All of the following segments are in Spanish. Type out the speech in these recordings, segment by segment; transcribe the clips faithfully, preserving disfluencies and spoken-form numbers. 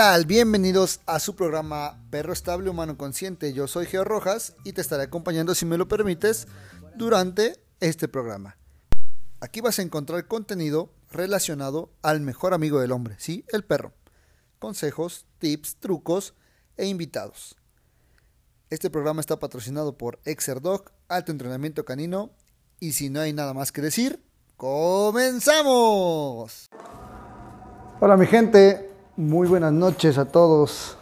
tal? Bienvenidos a su programa Perro Estable Humano Consciente. Yo soy Geo Rojas y te estaré acompañando, si me lo permites, durante este programa. Aquí vas a encontrar contenido relacionado al mejor amigo del hombre, ¿sí? El perro. Consejos, tips, trucos e invitados. Este programa está patrocinado por Exerdog, Alto Entrenamiento Canino. Y si no hay nada más que decir, ¡comenzamos! Hola mi gente, muy buenas noches a todos.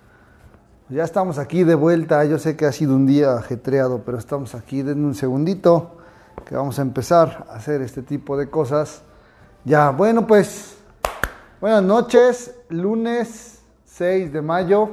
Ya estamos aquí de vuelta. Yo sé que ha sido un día ajetreado, pero estamos aquí. Denme un segundito que vamos a empezar a hacer este tipo de cosas. Ya, bueno pues, buenas noches. Lunes seis de mayo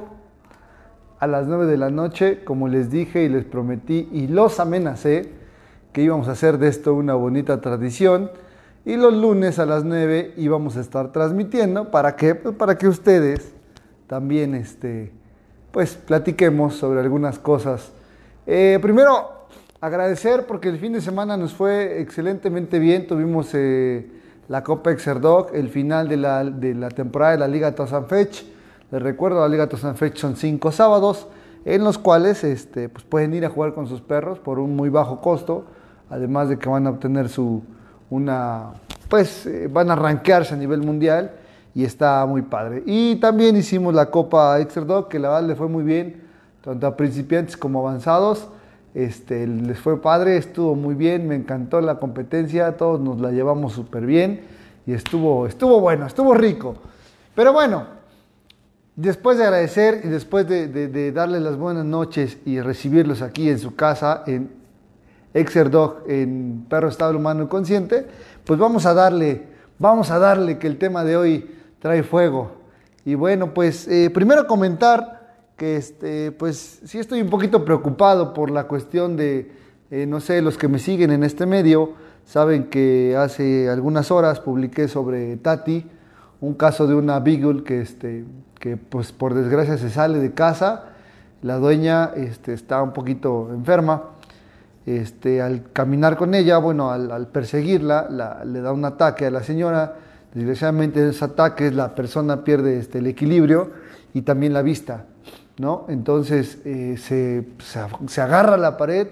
a las nueve de la noche. Como les dije y les prometí y los amenacé que íbamos a hacer de esto una bonita tradición. Y los lunes a las nueve íbamos a estar transmitiendo. ¿Para qué? Pues para que ustedes también este, pues, platiquemos sobre algunas cosas. Eh, primero, agradecer porque el fin de semana nos fue excelentemente bien. Tuvimos eh, la Copa Exerdog, el final de la, de la temporada de la Liga Tozanfech. Les recuerdo, la Liga Tozanfech son cinco sábados en los cuales este, pues pueden ir a jugar con sus perros por un muy bajo costo. Además de que van a obtener su... una pues eh, van a rankearse a nivel mundial y está muy padre. Y también hicimos la Copa Exerdog, que la verdad le fue muy bien, tanto a principiantes como avanzados. Este, les fue padre, estuvo muy bien, me encantó la competencia, todos nos la llevamos súper bien y estuvo, estuvo bueno, estuvo rico. Pero bueno, después de agradecer y después de, de, de darles las buenas noches y recibirlos aquí en su casa, en Exerdog, en Perro Estable Humano Consciente, pues vamos a darle, vamos a darle que el tema de hoy trae fuego. Y bueno, pues eh, primero comentar que este, pues sí estoy un poquito preocupado por la cuestión de, eh, no sé, los que me siguen en este medio, saben que hace algunas horas publiqué sobre Tati, un caso de una Beagle que, este, que pues por desgracia se sale de casa, la dueña este, está un poquito enferma. Este, al caminar con ella, bueno, al, al perseguirla, la, le da un ataque a la señora. Desgraciadamente en ese ataque la persona pierde este, el equilibrio y también la vista, ¿no? Entonces eh, se, se, se agarra a la pared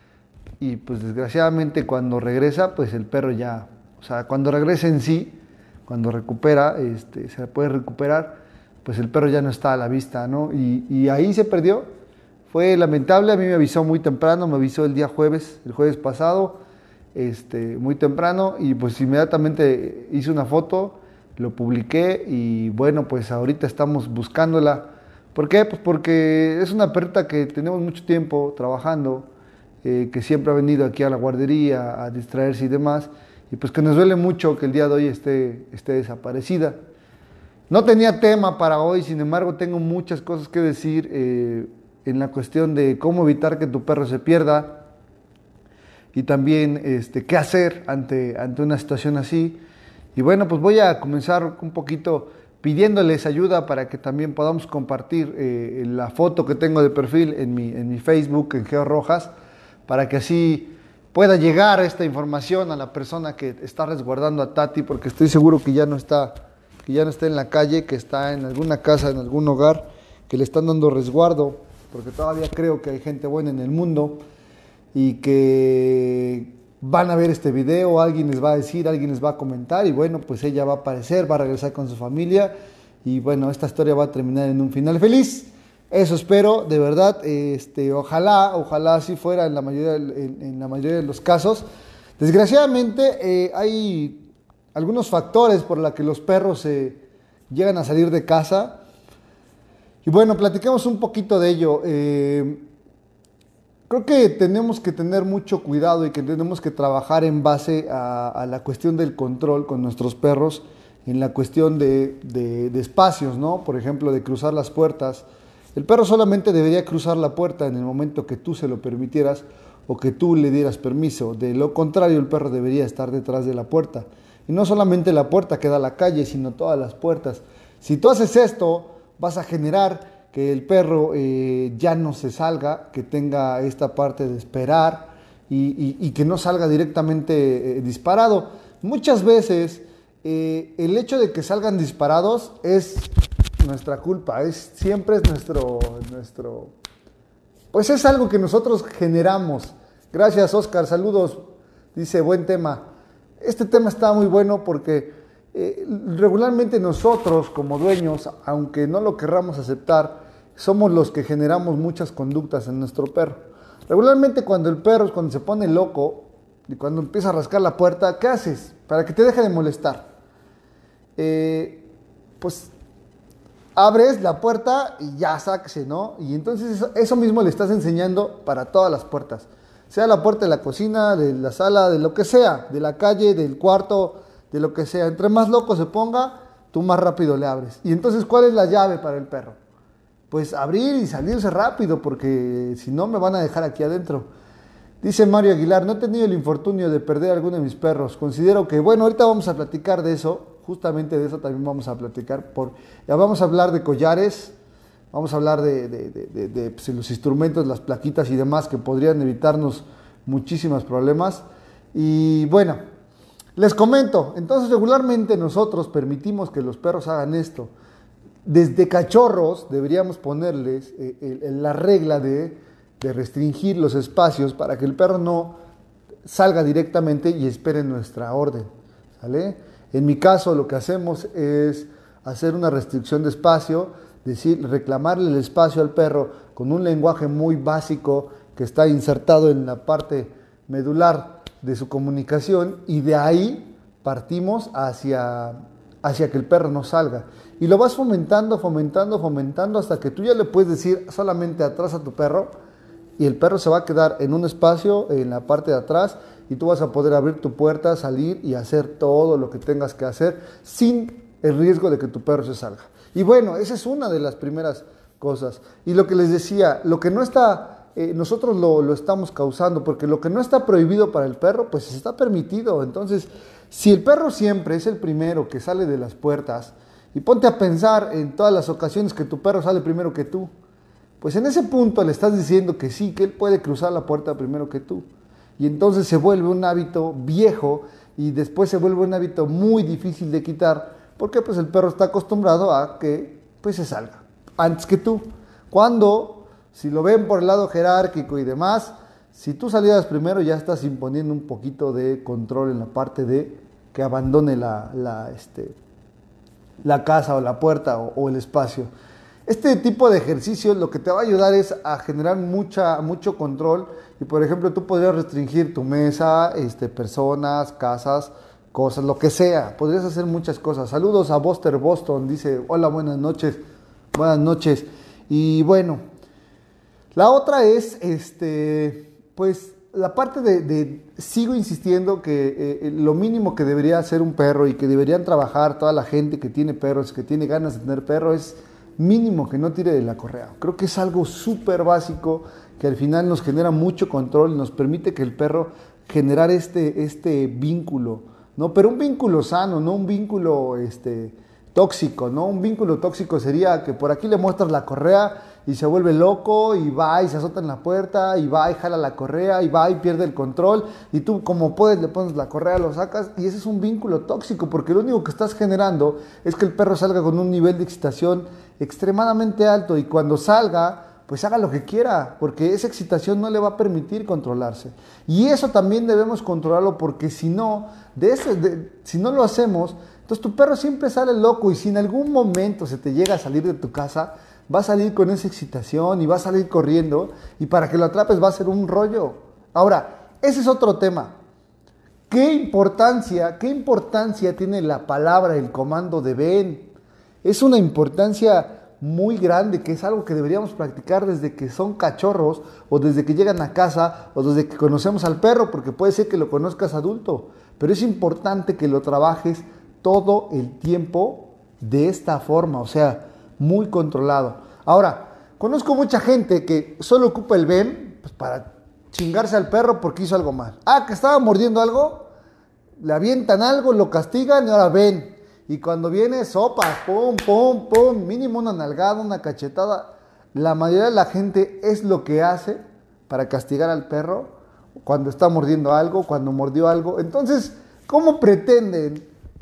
y pues desgraciadamente cuando regresa, pues el perro ya, o sea, cuando regresa en sí, cuando recupera, este, se puede recuperar, pues el perro ya no está a la vista, ¿no? Y, y ahí se perdió. Fue lamentable, a mí me avisó muy temprano, me avisó el día jueves, el jueves pasado, este, muy temprano, y pues inmediatamente hice una foto, lo publiqué, y bueno, pues ahorita estamos buscándola. ¿Por qué? Pues porque es una perrita que tenemos mucho tiempo trabajando, eh, que siempre ha venido aquí a la guardería a distraerse y demás, y pues que nos duele mucho que el día de hoy esté, esté desaparecida. No tenía tema para hoy, sin embargo tengo muchas cosas que decir, eh, en la cuestión de cómo evitar que tu perro se pierda y también este, qué hacer ante, ante una situación así. Y bueno, pues voy a comenzar un poquito pidiéndoles ayuda para que también podamos compartir eh, la foto que tengo de perfil en mi, en mi Facebook, en Geo Rojas, para que así pueda llegar esta información a la persona que está resguardando a Tati, porque estoy seguro que ya no está, que ya no está en la calle, que está en alguna casa, en algún hogar, que le están dando resguardo, porque todavía creo que hay gente buena en el mundo y que van a ver este video, alguien les va a decir, alguien les va a comentar y bueno, pues ella va a aparecer, va a regresar con su familia y bueno, esta historia va a terminar en un final feliz. Eso espero, de verdad, este, ojalá, ojalá así fuera en la mayoría, en, en la mayoría de los casos. Desgraciadamente eh, hay algunos factores por los que los perros eh, llegan a salir de casa. Y bueno, platiquemos un poquito de ello. Eh, creo que tenemos que tener mucho cuidado y que tenemos que trabajar en base a, a la cuestión del control con nuestros perros, en la cuestión de, de, de espacios, ¿no? Por ejemplo, de cruzar las puertas. El perro solamente debería cruzar la puerta en el momento que tú se lo permitieras o que tú le dieras permiso. De lo contrario, el perro debería estar detrás de la puerta. Y no solamente la puerta que da a la calle, sino todas las puertas. Si tú haces esto, vas a generar que el perro eh, ya no se salga, que tenga esta parte de esperar y, y, y que no salga directamente eh, disparado. Muchas veces eh, el hecho de que salgan disparados es nuestra culpa, es, siempre es nuestro, nuestro, pues es algo que nosotros generamos. Gracias, Oscar, saludos, dice, buen tema. Este tema está muy bueno porque eh, regularmente nosotros como dueños, aunque no lo querramos aceptar, somos los que generamos muchas conductas en nuestro perro. Regularmente cuando el perro, cuando se pone loco y cuando empieza a rascar la puerta, ¿qué haces? Para que te deje de molestar. Eh, pues abres la puerta y ya sáquese, ¿no? Y entonces eso, eso mismo le estás enseñando para todas las puertas. Sea la puerta de la cocina, de la sala, de lo que sea, de la calle, del cuarto, de lo que sea. Entre más loco se ponga, tú más rápido le abres. Y entonces, ¿cuál es la llave para el perro? Pues abrir y salirse rápido, porque si no me van a dejar aquí adentro. Dice Mario Aguilar, no he tenido el infortunio de perder a alguno de mis perros. Considero que, bueno, ahorita vamos a platicar de eso, justamente de eso también vamos a platicar. Por, ya vamos a hablar de collares, vamos a hablar de, de, de, de, de pues, los instrumentos, las plaquitas y demás que podrían evitarnos muchísimos problemas. Y bueno, les comento, entonces regularmente nosotros permitimos que los perros hagan esto. Desde cachorros deberíamos ponerles eh, eh, la regla de, de restringir los espacios para que el perro no salga directamente y espere nuestra orden, ¿sale? En mi caso lo que hacemos es hacer una restricción de espacio, decir, reclamarle el espacio al perro con un lenguaje muy básico que está insertado en la parte medular de su comunicación, y de ahí partimos hacia, hacia que el perro no salga. Y lo vas fomentando, fomentando, fomentando hasta que tú ya le puedes decir solamente atrás a tu perro, y el perro se va a quedar en un espacio en la parte de atrás y tú vas a poder abrir tu puerta, salir y hacer todo lo que tengas que hacer sin el riesgo de que tu perro se salga. Y bueno, esa es una de las primeras cosas. Y lo que les decía, lo que no está, eh, nosotros lo, lo estamos causando, porque lo que no está prohibido para el perro, pues está permitido. Entonces, si el perro siempre es el primero que sale de las puertas, y ponte a pensar en todas las ocasiones que tu perro sale primero que tú, pues en ese punto le estás diciendo que sí, que él puede cruzar la puerta primero que tú. Y entonces se vuelve un hábito viejo y después se vuelve un hábito muy difícil de quitar, porque pues el perro está acostumbrado a que pues se salga antes que tú. Cuando, si lo ven por el lado jerárquico y demás, si tú salieras primero ya estás imponiendo un poquito de control en la parte de que abandone la, la, este, la casa o la puerta o, o el espacio. Este tipo de ejercicios lo que te va a ayudar es a generar mucha, mucho control, y por ejemplo tú podrías restringir tu mesa, este, personas, casas, cosas, lo que sea. Podrías hacer muchas cosas. Saludos a Buster Boston, dice, hola, buenas noches, buenas noches. Y bueno, la otra es, este, pues la parte de, de sigo insistiendo que eh, lo mínimo que debería hacer un perro y que deberían trabajar toda la gente que tiene perros, que tiene ganas de tener perro, es mínimo que no tire de la correa. Creo que es algo súper básico que al final nos genera mucho control y nos permite que el perro generar este, este vínculo, ¿no? Pero un vínculo sano, no un vínculo este, tóxico, ¿no? Un vínculo tóxico sería que por aquí le muestras la correa y se vuelve loco y va y se azota en la puerta y va y jala la correa y va y pierde el control y tú como puedes le pones la correa, lo sacas, y ese es un vínculo tóxico, porque lo único que estás generando es que el perro salga con un nivel de excitación extremadamente alto, y cuando salga pues haga lo que quiera, porque esa excitación no le va a permitir controlarse. Y eso también debemos controlarlo, porque si no, de ese, de, si no lo hacemos, entonces tu perro siempre sale loco, y si en algún momento se te llega a salir de tu casa, va a salir con esa excitación y va a salir corriendo, y para que lo atrapes va a ser un rollo. Ahora, ese es otro tema. ¿Qué importancia, qué importancia tiene la palabra, el comando de ven? Es una importancia muy grande, que es algo que deberíamos practicar desde que son cachorros, o desde que llegan a casa, o desde que conocemos al perro, porque puede ser que lo conozcas adulto, pero es importante que lo trabajes todo el tiempo de esta forma, o sea, muy controlado. Ahora, conozco mucha gente que solo ocupa el ven pues, para chingarse al perro porque hizo algo mal. Ah, que estaba mordiendo algo, le avientan algo, lo castigan y ahora ven. Y cuando viene, sopas, pum, pum, pum, mínimo una nalgada, una cachetada. La mayoría de la gente es lo que hace para castigar al perro cuando está mordiendo algo, cuando mordió algo. Entonces, ¿cómo pretenden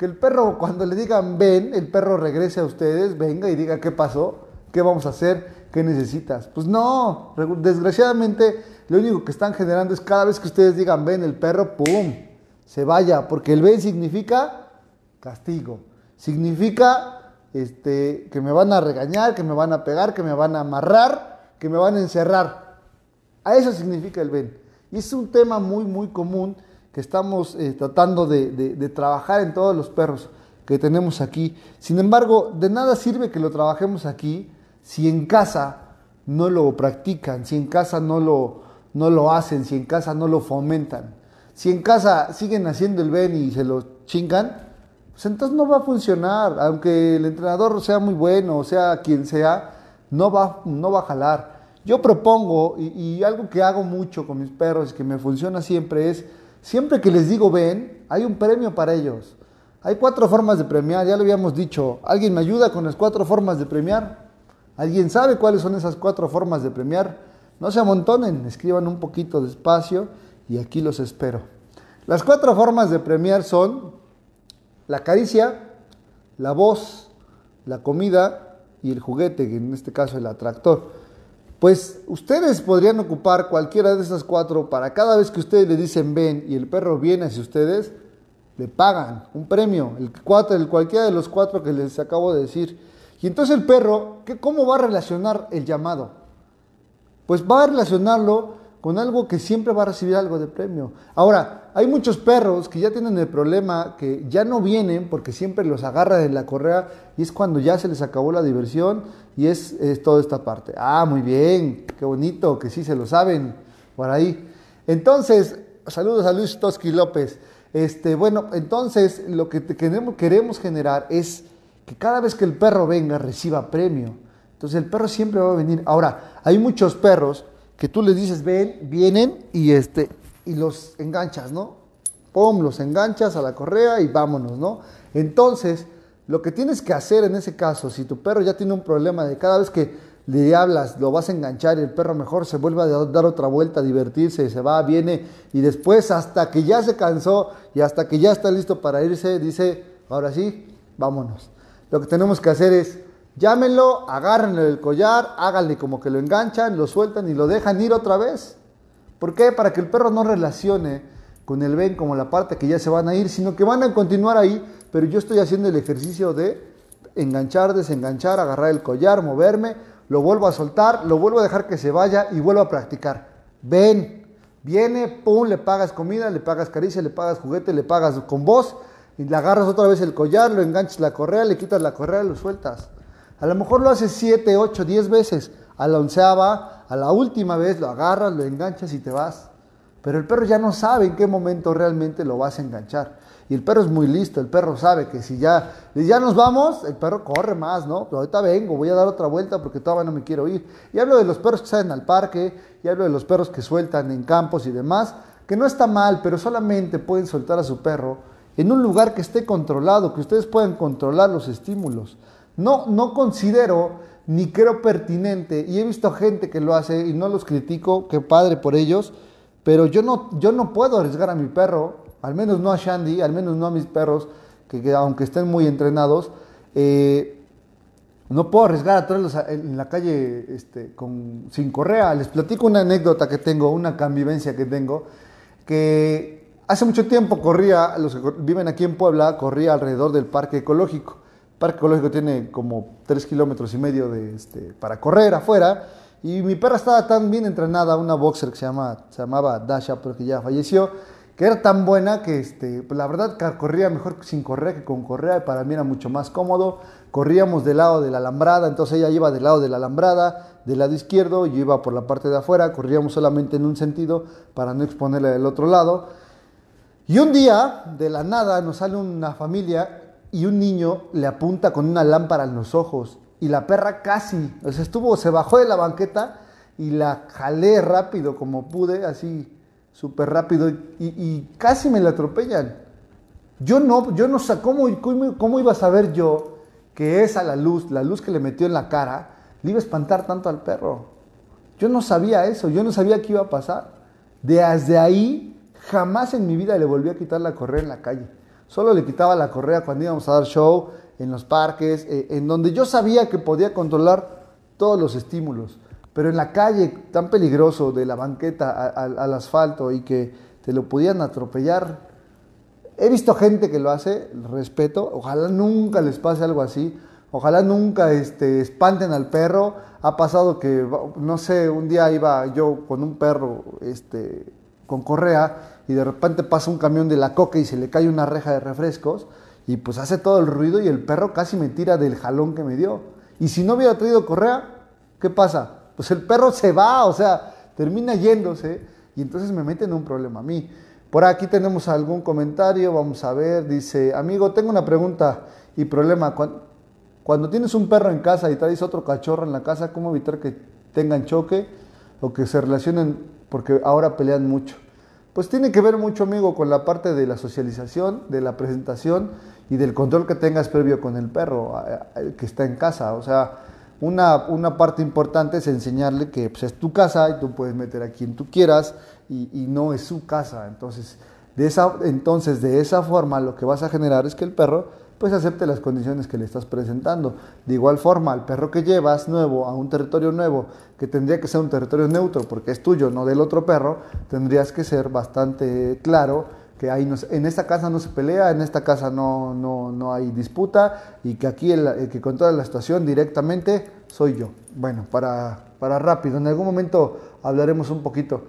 Que el perro, cuando le digan ven, el perro regrese a ustedes, venga y diga qué pasó, qué vamos a hacer, qué necesitas. Pues no, desgraciadamente lo único que están generando es cada vez que ustedes digan ven, el perro, ¡pum!, se vaya, porque el ven significa castigo, significa este, que me van a regañar, que me van a pegar, que me van a amarrar, que me van a encerrar. A eso significa el ven. Y es un tema muy, muy común que estamos eh, tratando de, de, de trabajar en todos los perros que tenemos aquí. Sin embargo, de nada sirve que lo trabajemos aquí si en casa no lo practican, si en casa no lo, no lo hacen, si en casa no lo fomentan. Si en casa siguen haciendo el ven y se lo chingan, pues entonces no va a funcionar. Aunque el entrenador sea muy bueno, o sea quien sea, no va, no va a jalar. Yo propongo, y, y algo que hago mucho con mis perros, que me funciona siempre, es siempre que les digo ven, hay un premio para ellos. Hay cuatro formas de premiar, ya lo habíamos dicho. ¿Alguien me ayuda con las cuatro formas de premiar? ¿Alguien sabe cuáles son esas cuatro formas de premiar? No se amontonen, escriban un poquito despacio y aquí los espero. Las cuatro formas de premiar son la caricia, la voz, la comida y el juguete, que en este caso el atractor. Pues ustedes podrían ocupar cualquiera de esas cuatro para cada vez que ustedes le dicen ven y el perro viene hacia ustedes, le pagan un premio, el, cuatro, el cualquiera de los cuatro que les acabo de decir. Y entonces el perro, ¿qué, ¿cómo va a relacionar el llamado? Pues va a relacionarlo con algo que siempre va a recibir algo de premio. Ahora, hay muchos perros que ya tienen el problema que ya no vienen porque siempre los agarran en la correa y es cuando ya se les acabó la diversión y es, es toda esta parte. Ah, muy bien, qué bonito, que sí se lo saben por ahí. Entonces, saludos a Luis Toski López. Este, bueno, entonces lo que queremos, queremos generar es que cada vez que el perro venga reciba premio. Entonces el perro siempre va a venir. Ahora, hay muchos perros que tú les dices ven, vienen y, este, y los enganchas, ¿no? Pum, los enganchas a la correa y vámonos, ¿no? Entonces, lo que tienes que hacer en ese caso, si tu perro ya tiene un problema de cada vez que le hablas, lo vas a enganchar y el perro mejor se vuelve a dar otra vuelta, a divertirse, se va, viene y después hasta que ya se cansó y hasta que ya está listo para irse, dice, ahora sí, vámonos. Lo que tenemos que hacer es, llámenlo, agárrenle el collar, háganle como que lo enganchan, lo sueltan y lo dejan ir otra vez. ¿Por qué? Para que el perro no relacione con el ven como la parte que ya se van a ir, sino que van a continuar ahí, pero yo estoy haciendo el ejercicio de enganchar, desenganchar, agarrar el collar, moverme, lo vuelvo a soltar, lo vuelvo a dejar que se vaya y vuelvo a practicar. Ven, viene, pum, le pagas comida, le pagas caricia, le pagas juguete, le pagas con voz y le agarras otra vez el collar, lo enganchas la correa, le quitas la correa y lo sueltas. A lo mejor lo haces siete, ocho, diez veces. A la onceava, a la última vez lo agarras, lo enganchas y te vas. Pero el perro ya no sabe en qué momento realmente lo vas a enganchar. Y el perro es muy listo, el perro sabe que si ya, ya nos vamos, el perro corre más, ¿no? Pero ahorita vengo, voy a dar otra vuelta porque todavía no me quiero ir. Y hablo de los perros que salen al parque, y hablo de los perros que sueltan en campos y demás, que no está mal, pero solamente pueden soltar a su perro en un lugar que esté controlado, que ustedes puedan controlar los estímulos. No, no considero ni creo pertinente, y he visto gente que lo hace y no los critico, qué padre por ellos, pero yo no, yo no puedo arriesgar a mi perro, al menos no a Shandy, al menos no a mis perros, que, que aunque estén muy entrenados, eh, no puedo arriesgar a traerlos en la calle este, con, sin correa. Les platico una anécdota que tengo, una convivencia que tengo, que hace mucho tiempo corría, los que viven aquí en Puebla, corría alrededor del parque ecológico. El parque ecológico tiene como tres kilómetros y medio de, este, para correr afuera, y mi perra estaba tan bien entrenada, una boxer que se, llama, se llamaba Dasha, pero que ya falleció, que era tan buena que este, pues la verdad corría mejor sin correa que con correa, y para mí era mucho más cómodo. Corríamos del lado de la alambrada, entonces ella iba del lado de la alambrada, del lado izquierdo, yo iba por la parte de afuera, corríamos solamente en un sentido para no exponerla del otro lado. Y un día, de la nada, nos sale una familia y un niño le apunta con una lámpara en los ojos, y la perra casi, o sea, estuvo, se bajó de la banqueta y la jalé rápido como pude, así súper rápido, y, y casi me la atropellan. Yo no, yo no sé, ¿cómo, cómo, ¿cómo iba a saber yo que esa la luz, la luz que le metió en la cara, le iba a espantar tanto al perro? Yo no sabía eso, yo no sabía qué iba a pasar. Desde ahí, jamás en mi vida le volví a quitar la correa en la calle. Solo le quitaba la correa cuando íbamos a dar show, en los parques, eh, en donde yo sabía que podía controlar todos los estímulos. Pero en la calle, tan peligroso, de la banqueta a, a, al asfalto y que te lo podían atropellar. He visto gente que lo hace, respeto, ojalá nunca les pase algo así. Ojalá nunca este, espanten al perro. Ha pasado que, no sé, un día iba yo con un perro este, con correa y de repente pasa un camión de la Coca y se le cae una reja de refrescos y pues hace todo el ruido y el perro casi me tira del jalón que me dio. Y si no hubiera traído correa, ¿qué pasa? Pues el perro se va, o sea, termina yéndose y entonces me mete en un problema a mí. Por aquí tenemos algún comentario, vamos a ver, dice, amigo, tengo una pregunta y problema. Cuando tienes un perro en casa y traes otro cachorro en la casa, ¿cómo evitar que tengan choque o que se relacionen porque ahora pelean mucho? Pues tiene que ver mucho, amigo, con la parte de la socialización, de la presentación y del control que tengas previo con el perro que está en casa. O sea, una, una parte importante es enseñarle que pues, es tu casa y tú puedes meter a quien tú quieras y, y no es su casa. Entonces de, esa, entonces, de esa forma lo que vas a generar es que el perro pues acepte las condiciones que le estás presentando. De igual forma, al perro que llevas nuevo a un territorio nuevo, que tendría que ser un territorio neutro porque es tuyo, no del otro perro, tendrías que ser bastante claro que ahí no, en esta casa no se pelea, en esta casa no, no, no hay disputa y que aquí el, el que controla la situación directamente soy yo. Bueno, para, para rápido, en algún momento hablaremos un poquito.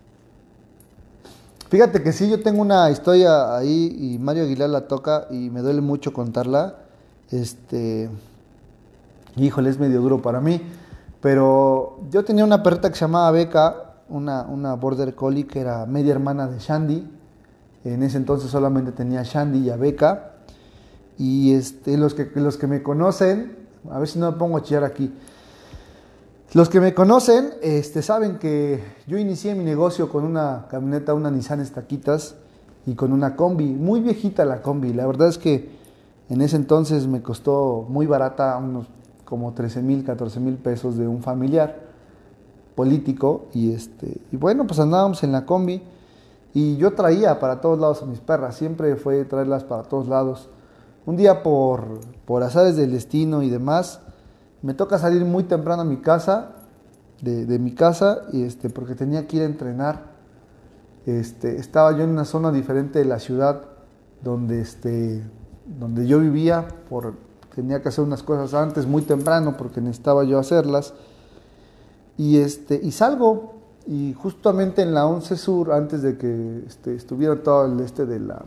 Fíjate que sí, yo tengo una historia ahí y Mario Aguilar la toca y me duele mucho contarla. Este, híjole, es medio duro para mí, pero yo tenía una perrita que se llamaba Beca, una, una Border Collie que era media hermana de Shandy. En ese entonces solamente tenía Shandy y a Beca. Y este, los que, los que me conocen, a ver si no me pongo a chillar aquí. Los que me conocen este, saben que yo inicié mi negocio con una camioneta, una Nissan Estaquitas y con una combi, muy viejita la combi. La verdad es que en ese entonces me costó muy barata, unos como trece mil, catorce mil pesos de un familiar político. Y, este, y bueno, pues andábamos en la combi y yo traía para todos lados a mis perras, siempre fue traerlas para todos lados. Un día por, por azares del destino y demás, me toca salir muy temprano a mi casa, de, de mi casa, y este, porque tenía que ir a entrenar. Este, estaba yo en una zona diferente de la ciudad donde, este, donde yo vivía, por, tenía que hacer unas cosas antes, muy temprano, porque necesitaba yo hacerlas. Y, este, y salgo, y justamente en la once Sur, antes de que este, estuviera todo el este de la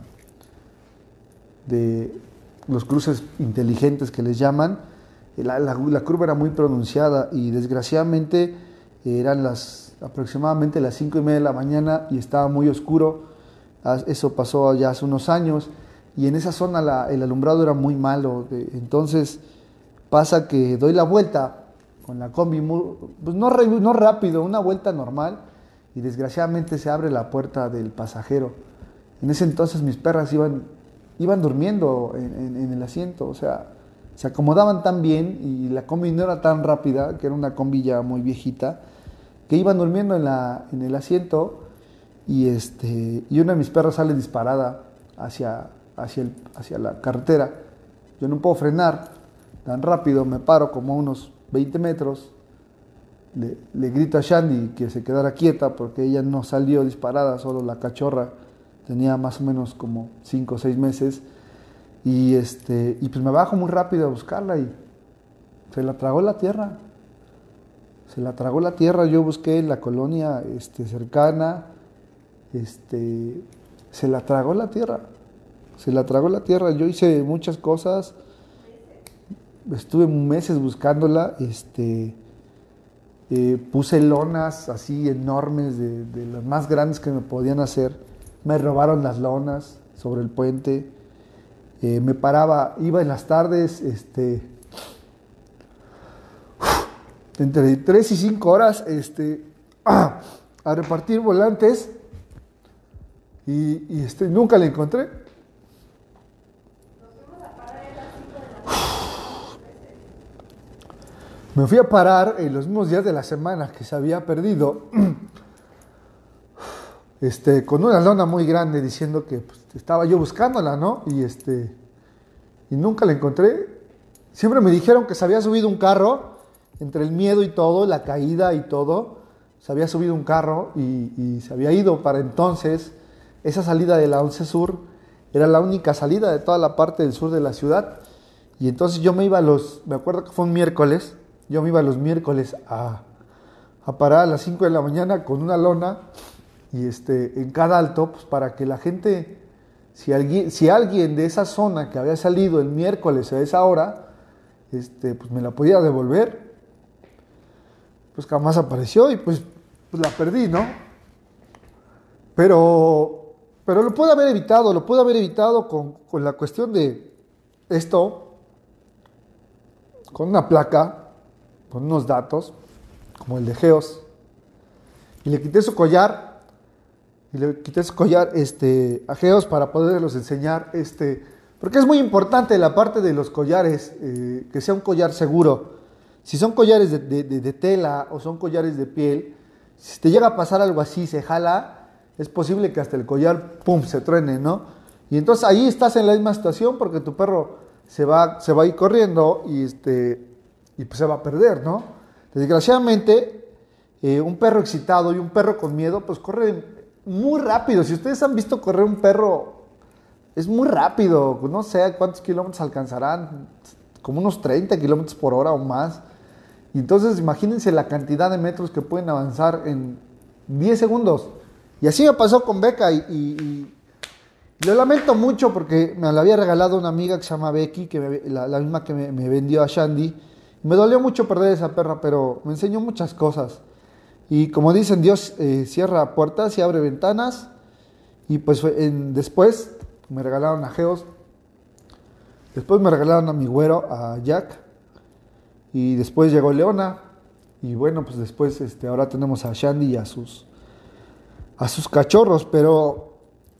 de los cruces inteligentes que les llaman, La, la, la curva era muy pronunciada y desgraciadamente eran las aproximadamente las cinco y media de la mañana y estaba muy oscuro. Eso pasó ya hace unos años y en esa zona la, el alumbrado era muy malo. Entonces pasa que doy la vuelta con la combi, muy, pues no, no rápido, una vuelta normal y desgraciadamente se abre la puerta del pasajero. En ese entonces mis perras iban, iban durmiendo en, en, en el asiento, o sea, se acomodaban tan bien y la combi no era tan rápida, que era una combi ya muy viejita, que iban durmiendo en, la, en el asiento y, este, y una de mis perros sale disparada hacia, hacia, el, hacia la carretera. Yo no puedo frenar tan rápido, me paro como a unos veinte metros, le, le grito a Shandy que se quedara quieta porque ella no salió disparada, solo la cachorra tenía más o menos como cinco o seis meses. Y, este, y pues me bajo muy rápido a buscarla y se la tragó la tierra. Se la tragó la tierra. Yo busqué la colonia este, cercana. Este, se la tragó la tierra. Se la tragó la tierra. Yo hice muchas cosas. Estuve meses buscándola. Este, eh, puse lonas así enormes, de, de las más grandes que me podían hacer. Me robaron las lonas sobre el puente. Eh, me paraba, iba en las tardes, este, entre tres y cinco horas, este, a, a repartir volantes y, y este, nunca la encontré. Me fui a parar en los mismos días de la semana que se había perdido, este, con una lona muy grande diciendo que pues, este, estaba yo buscándola, ¿no? Y, este, y nunca la encontré. Siempre me dijeron que se había subido un carro, entre el miedo y todo, la caída y todo, se había subido un carro y, y se había ido. Para entonces, esa salida de la once Sur era la única salida de toda la parte del sur de la ciudad. Y entonces yo me iba los, me acuerdo que fue un miércoles, yo me iba los miércoles a, a parar a las cinco de la mañana con una lona y este, en cada alto, pues para que la gente, si alguien, si alguien de esa zona que había salido el miércoles a esa hora, este, pues me la podía devolver. Pues jamás apareció y pues, pues la perdí, ¿no? Pero, pero lo pude haber evitado, lo pude haber evitado con, con la cuestión de esto, con una placa, con unos datos, como el de Geos, y le quité su collar, y le quité su collar este, a Geos para poderlos enseñar, este, porque es muy importante la parte de los collares, eh, que sea un collar seguro. Si son collares de, de, de, de tela o son collares de piel, si te llega a pasar algo así, se jala, es posible que hasta el collar, pum, se truene, ¿no? Y entonces ahí estás en la misma situación porque tu perro se va, se va a ir corriendo y, este, y pues se va a perder, ¿no? Desgraciadamente, eh, un perro excitado y un perro con miedo, pues corre muy rápido. Si ustedes han visto correr un perro, es muy rápido, no sé cuántos kilómetros alcanzarán, como unos treinta kilómetros por hora o más. Y entonces imagínense la cantidad de metros que pueden avanzar en diez segundos. Y así me pasó con Beca y, y, y lo lamento mucho porque me la había regalado una amiga que se llama Becky, que me, la, la misma que me, me vendió a Shandy. Me dolió mucho perder esa perra, pero me enseñó muchas cosas. Y como dicen, Dios eh, cierra puertas y abre ventanas. Y pues en, después me regalaron a Geos. Después me regalaron a mi güero, a Jack. Y después llegó Leona. Y bueno, pues después este, ahora tenemos a Shandy y a sus, a sus cachorros. Pero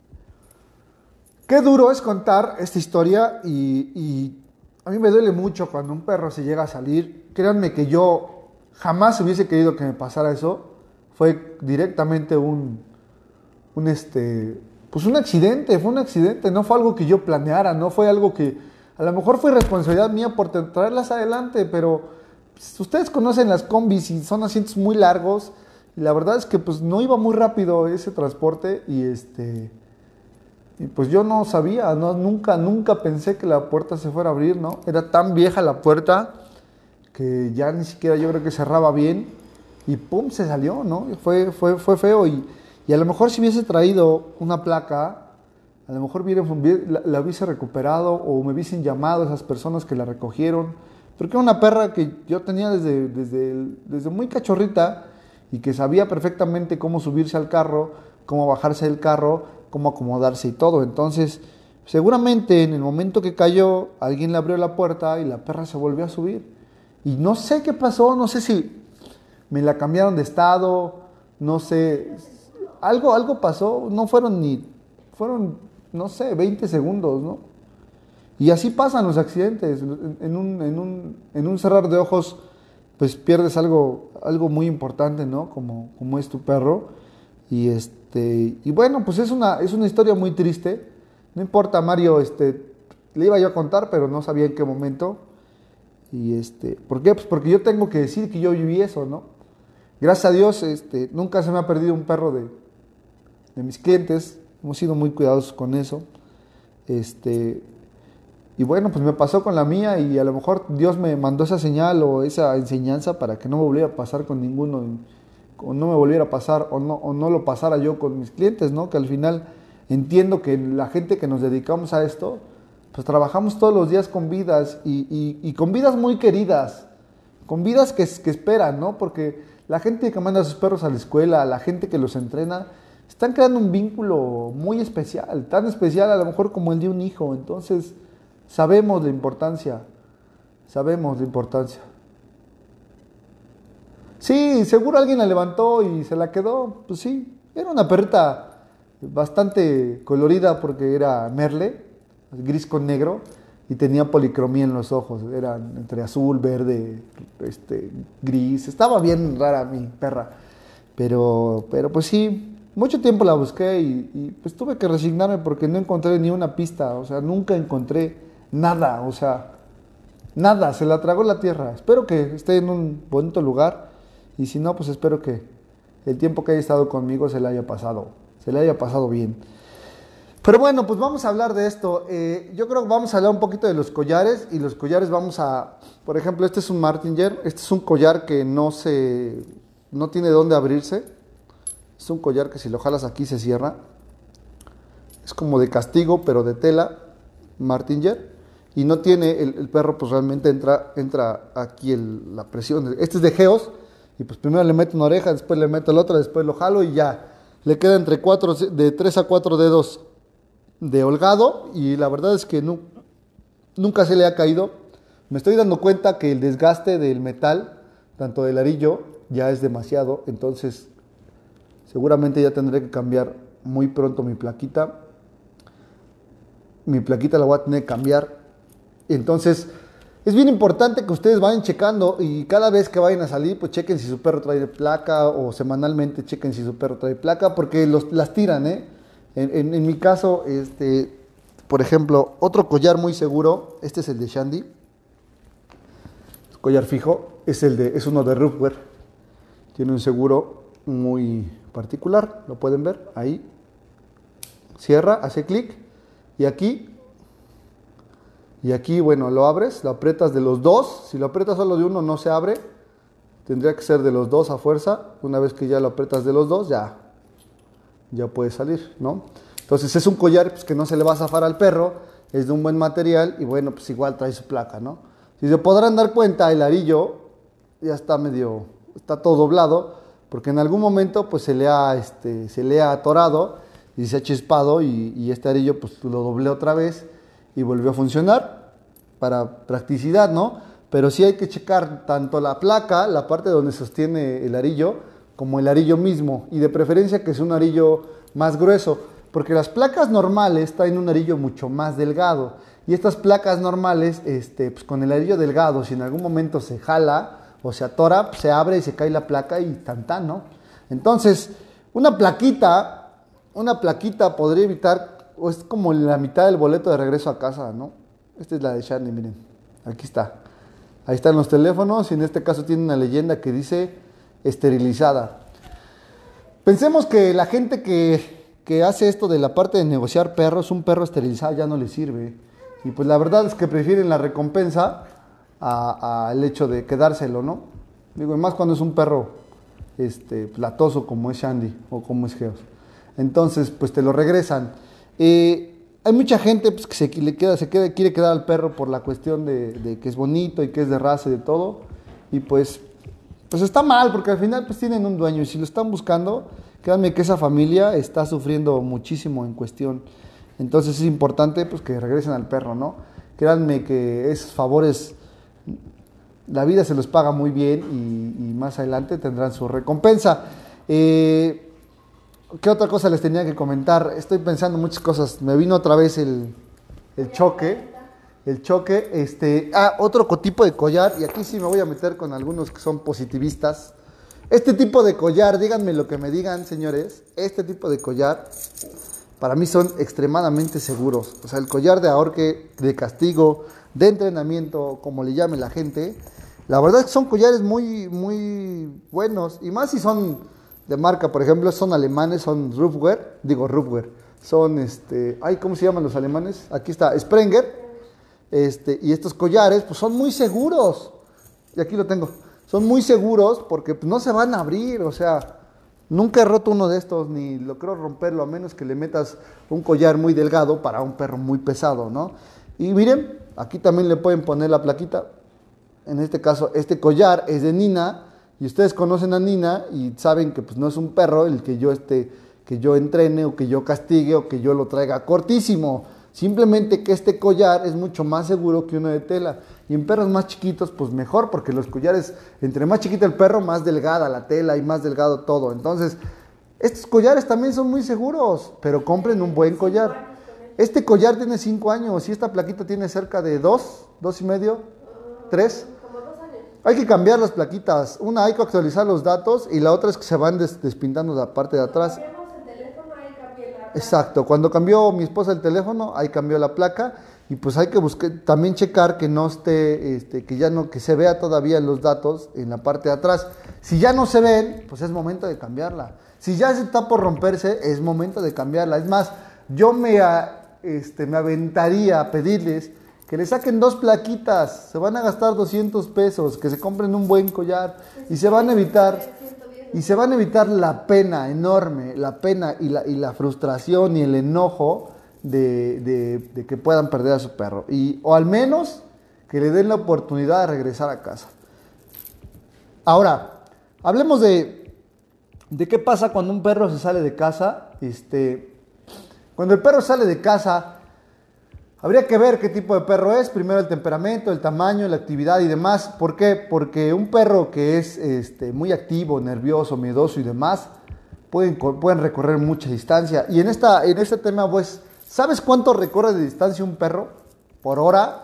qué duro es contar esta historia. Y, y a mí me duele mucho cuando un perro se llega a salir. Créanme que yo jamás hubiese querido que me pasara eso. Fue directamente un, un, este, pues un accidente. Fue un accidente. No fue algo que yo planeara. No fue algo que... A lo mejor fue responsabilidad mía por traerlas adelante, pero pues, ustedes conocen las combis y son asientos muy largos. Y la verdad es que pues no iba muy rápido ese transporte y este y pues yo no sabía, no, nunca, nunca pensé que la puerta se fuera a abrir, ¿no? Era tan vieja la puerta que ya ni siquiera yo creo que cerraba bien y pum, se salió, ¿no? Fue, fue, fue feo y, y a lo mejor si hubiese traído una placa, a lo mejor la, la hubiese recuperado o me hubiesen llamado esas personas que la recogieron. Porque era una perra que yo tenía desde, desde, desde muy cachorrita y que sabía perfectamente cómo subirse al carro, cómo bajarse del carro, cómo acomodarse y todo. Entonces, seguramente en el momento que cayó, alguien le abrió la puerta y la perra se volvió a subir. Y no sé qué pasó, no sé si me la cambiaron de estado, no sé, algo, algo pasó, no fueron ni, fueron... no sé, veinte segundos, ¿no? Y así pasan los accidentes. En un, en un, en un cerrar de ojos, pues pierdes algo, algo muy importante, ¿no? Como, como es tu perro. Y este, y bueno, pues es una, es una historia muy triste. No importa, Mario, este, le iba yo a contar, pero no sabía en qué momento. Y este, ¿por qué? Pues porque yo tengo que decir que yo viví eso, ¿no? Gracias a Dios, este, nunca se me ha perdido un perro de, de mis clientes. Hemos sido muy cuidadosos con eso. Este, y bueno, pues me pasó con la mía y a lo mejor Dios me mandó esa señal o esa enseñanza para que no me volviera a pasar con ninguno, o no me volviera a pasar o no, o no lo pasara yo con mis clientes, ¿no? Que al final entiendo que la gente que nos dedicamos a esto, pues trabajamos todos los días con vidas y, y, y con vidas muy queridas, con vidas que, que esperan, ¿no? Porque la gente que manda a sus perros a la escuela, la gente que los entrena, están creando un vínculo muy especial, tan especial a lo mejor como el de un hijo. Entonces, sabemos la importancia, sabemos la importancia. Sí, seguro alguien la levantó y se la quedó, pues sí, era una perrita bastante colorida porque era merle, gris con negro, y tenía policromía en los ojos, eran entre azul, verde, este, gris, estaba bien rara mi perra, pero, pero pues sí. mucho tiempo la busqué y, y pues tuve que resignarme porque no encontré ni una pista, o sea, nunca encontré nada, o sea, nada, se la tragó la tierra. Espero que esté en un bonito lugar y si no, pues espero que el tiempo que haya estado conmigo se le haya pasado, se le haya pasado bien. Pero bueno, pues vamos a hablar de esto. Eh, yo creo que vamos a hablar un poquito de los collares y los collares vamos a, por ejemplo, este es un Martinger, este es un collar que no se, no tiene dónde abrirse. Es un collar que si lo jalas aquí se cierra. Es como de castigo, pero de tela, Martinger. Y no tiene, el, el perro pues realmente entra, entra aquí el, la presión. Este es de Geos. Y pues primero le meto una oreja, después le meto la otra, después lo jalo y ya. Le queda entre cuatro, de tres a cuatro dedos de holgado. Y la verdad es que no, nunca se le ha caído. Me estoy dando cuenta que el desgaste del metal, tanto del arillo, ya es demasiado. Entonces seguramente ya tendré que cambiar muy pronto mi plaquita. Mi plaquita la voy a tener que cambiar. Entonces, es bien importante que ustedes vayan checando y cada vez que vayan a salir, pues chequen si su perro trae placa o semanalmente chequen si su perro trae placa porque los, las tiran, ¿eh? En, en, en mi caso, este, por ejemplo, otro collar muy seguro, este es el de Shandy. Collar fijo, es, el de, es uno de Roofwear. Tiene un seguro muy particular, lo pueden ver ahí, cierra, hace clic y aquí y aquí bueno, lo abres, lo aprietas de los dos. Si lo aprietas solo de uno no se abre, tendría que ser de los dos a fuerza. Una vez que ya lo aprietas de los dos, ya ya puede salir, ¿no? Entonces es un collar pues, que no se le va a zafar al perro, es de un buen material y bueno, pues igual trae su placa, ¿no? Si se podrán dar cuenta, el arillo ya está medio, está todo doblado, porque en algún momento pues se le ha, este, se le ha atorado y se ha chispado y, y este arillo pues lo doblé otra vez y volvió a funcionar para practicidad, ¿no? Pero sí hay que checar tanto la placa, la parte donde sostiene el arillo, como el arillo mismo y de preferencia que sea un arillo más grueso, porque las placas normales traen un arillo mucho más delgado y estas placas normales, este, pues con el arillo delgado, si en algún momento se jala o se atora, pues se abre y se cae la placa y tan tan, ¿no? Entonces, una plaquita, una plaquita podría evitar, o es como la mitad del boleto de regreso a casa, ¿no? Esta es la de Shani, miren, aquí está. Ahí están los teléfonos y en este caso tiene una leyenda que dice esterilizada. Pensemos que la gente que, que hace esto de la parte de negociar perros, un perro esterilizado ya no le sirve. Y pues la verdad es que prefieren la recompensa al hecho de quedárselo, ¿no? Digo, y más cuando es un perro este, platoso como es Shandy o como es Geos. Entonces, pues te lo regresan. Eh, hay mucha gente pues, que se, le queda, se queda, quiere quedar al perro por la cuestión de, de que es bonito y que es de raza y de todo. Y pues, pues está mal, porque al final pues tienen un dueño. Y si lo están buscando, créanme que esa familia está sufriendo muchísimo en cuestión. Entonces es importante pues, que regresen al perro, ¿no? Créanme que esos favores, la vida se los paga muy bien y, y más adelante tendrán su recompensa. Eh, ¿Qué otra cosa les tenía que comentar? Estoy pensando muchas cosas. Me vino otra vez el, el choque. El choque. Este, ah, otro tipo de collar. Y aquí sí me voy a meter con algunos que son positivistas. Este tipo de collar, díganme lo que me digan, señores. Este tipo de collar, para mí son extremadamente seguros. O sea, el collar de ahorque, de castigo, de entrenamiento, como le llame la gente. La verdad es que son collares muy, muy buenos. Y más si son de marca, por ejemplo, son alemanes, son Roofwear, digo Roofwear, son este, ay, ¿cómo se llaman los alemanes? Aquí está, Sprenger, este, y estos collares, pues son muy seguros, y aquí lo tengo, son muy seguros porque pues, no se van a abrir, o sea, nunca he roto uno de estos, ni lo creo romperlo, a menos que le metas un collar muy delgado para un perro muy pesado, ¿no? Y miren, aquí también le pueden poner la plaquita, en este caso, este collar es de Nina. Y ustedes conocen a Nina y saben que pues, no es un perro el que yo, este, que yo entrene o que yo castigue o que yo lo traiga cortísimo. Simplemente que este collar es mucho más seguro que uno de tela. Y en perros más chiquitos, pues mejor, porque los collares, entre más chiquito el perro, más delgada la tela y más delgado todo. Entonces, estos collares también son muy seguros, pero compren un buen collar. Este collar tiene cinco años y esta plaquita tiene cerca de dos, dos y medio, tres. Hay que cambiar las plaquitas. Una hay que actualizar los datos y la otra es que se van des despintando la parte de atrás. Cambiamos el Exacto, cuando cambió mi esposa el teléfono, ahí cambió la placa y pues hay que buscar, también checar que no esté, este, que ya no, que se vea todavía los datos en la parte de atrás. Si ya no se ven, pues es momento de cambiarla. Si ya se está por romperse, es momento de cambiarla. Es más, yo me, a- este, me aventaría a pedirles que le saquen dos plaquitas, se van a gastar doscientos pesos, que se compren un buen collar y se van a evitar y se van a evitar la pena enorme, la pena y la, y la frustración y el enojo de, de, de que puedan perder a su perro. Y, o al menos que le den la oportunidad de regresar a casa. Ahora, hablemos de, de qué pasa cuando un perro se sale de casa. Este, cuando el perro sale de casa, habría que ver qué tipo de perro es, primero el temperamento, el tamaño, la actividad y demás. ¿Por qué? Porque un perro que es este, muy activo, nervioso, miedoso y demás, pueden, pueden recorrer mucha distancia. Y en, esta, en este tema, pues, ¿sabes cuánto recorre de distancia un perro por hora?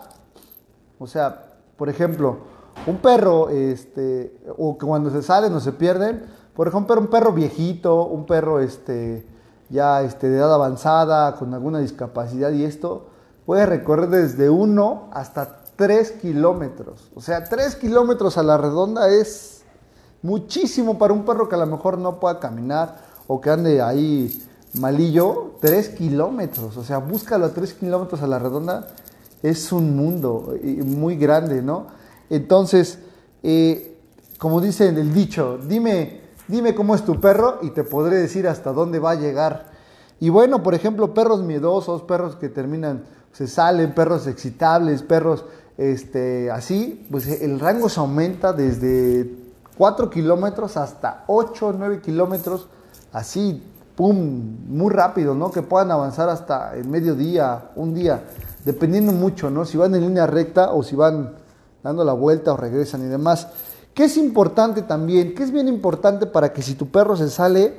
O sea, por ejemplo, un perro, este, o que cuando se salen o se pierden, por ejemplo, un perro viejito, un perro este, ya este, de edad avanzada, con alguna discapacidad y esto, puede recorrer desde uno hasta tres kilómetros. O sea, tres kilómetros a la redonda es muchísimo para un perro que a lo mejor no pueda caminar o que ande ahí malillo. Tres kilómetros, o sea, búscalo a tres kilómetros a la redonda. Es un mundo muy grande, ¿no? Entonces, eh, como dice el dicho, dime, dime cómo es tu perro y te podré decir hasta dónde va a llegar. Y bueno, por ejemplo, perros miedosos, perros que terminan, se salen, perros excitables, perros este, así, pues el rango se aumenta desde cuatro kilómetros hasta ocho o nueve kilómetros, así, pum, muy rápido, ¿no? Que puedan avanzar hasta el mediodía, un día, dependiendo mucho, ¿no? Si van en línea recta o si van dando la vuelta o regresan y demás. ¿Qué es importante también? ¿Qué es bien importante para que si tu perro se sale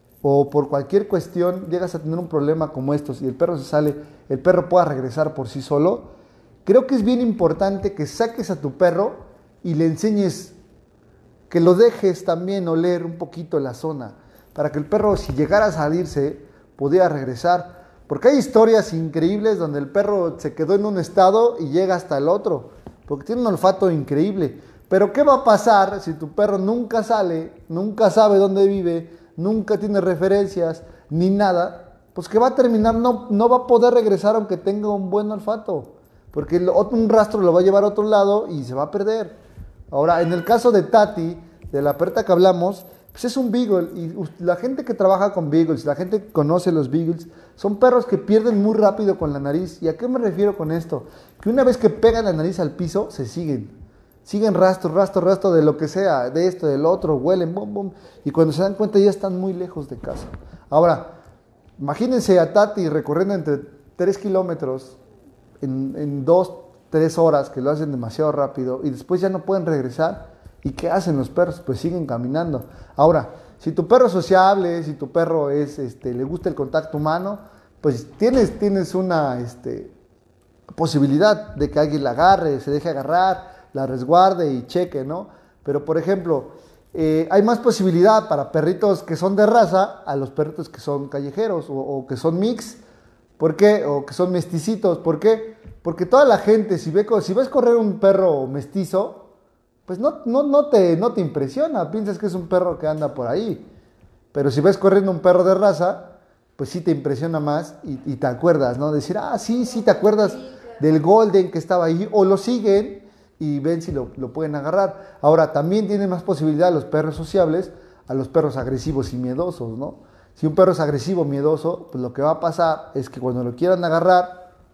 o por cualquier cuestión llegas a tener un problema como estos y el perro se sale, el perro pueda regresar por sí solo? Creo que es bien importante que saques a tu perro y le enseñes, que lo dejes también oler un poquito la zona, para que el perro, si llegara a salirse, pudiera regresar. Porque hay historias increíbles donde el perro se quedó en un estado y llega hasta el otro, porque tiene un olfato increíble. Pero ¿qué va a pasar si tu perro nunca sale, nunca sabe dónde vive, nunca tiene referencias, ni nada? Pues que va a terminar, no, no va a poder regresar aunque tenga un buen olfato, porque el, un rastro lo va a llevar a otro lado y se va a perder. Ahora, en el caso de Tati, de la perrita que hablamos, pues es un beagle, y la gente que trabaja con beagles, la gente que conoce los beagles, son perros que pierden muy rápido con la nariz. ¿Y a qué me refiero con esto? Que una vez que pegan la nariz al piso, se siguen. Siguen rastro, rastro, rastro de lo que sea, de esto, del otro, huelen, bum, bum, y cuando se dan cuenta ya están muy lejos de casa. Ahora, imagínense a Tati recorriendo entre tres kilómetros en, en dos, tres horas, que lo hacen demasiado rápido, y después ya no pueden regresar. ¿Y qué hacen los perros? Pues siguen caminando. Ahora, si tu perro es sociable, si tu perro es, este, le gusta el contacto humano, pues tienes, tienes una este, posibilidad de que alguien la agarre, se deje agarrar, la resguarde y cheque, ¿no? Pero, por ejemplo, eh, hay más posibilidad para perritos que son de raza a los perritos que son callejeros o, o que son mix. ¿Por qué? O que son mesticitos. ¿Por qué? Porque toda la gente, si, ve, si ves correr un perro mestizo, pues no, no, no, te, no te impresiona, piensas que es un perro que anda por ahí. Pero si ves corriendo un perro de raza, pues sí te impresiona más y, y te acuerdas, ¿no? Decir, ah, sí, sí, te acuerdas del golden que estaba ahí, o lo siguen y ven si lo, lo pueden agarrar. Ahora, también tienen más posibilidad los perros sociables a los perros agresivos y miedosos, ¿no? Si un perro es agresivo, miedoso, pues lo que va a pasar es que cuando lo quieran agarrar,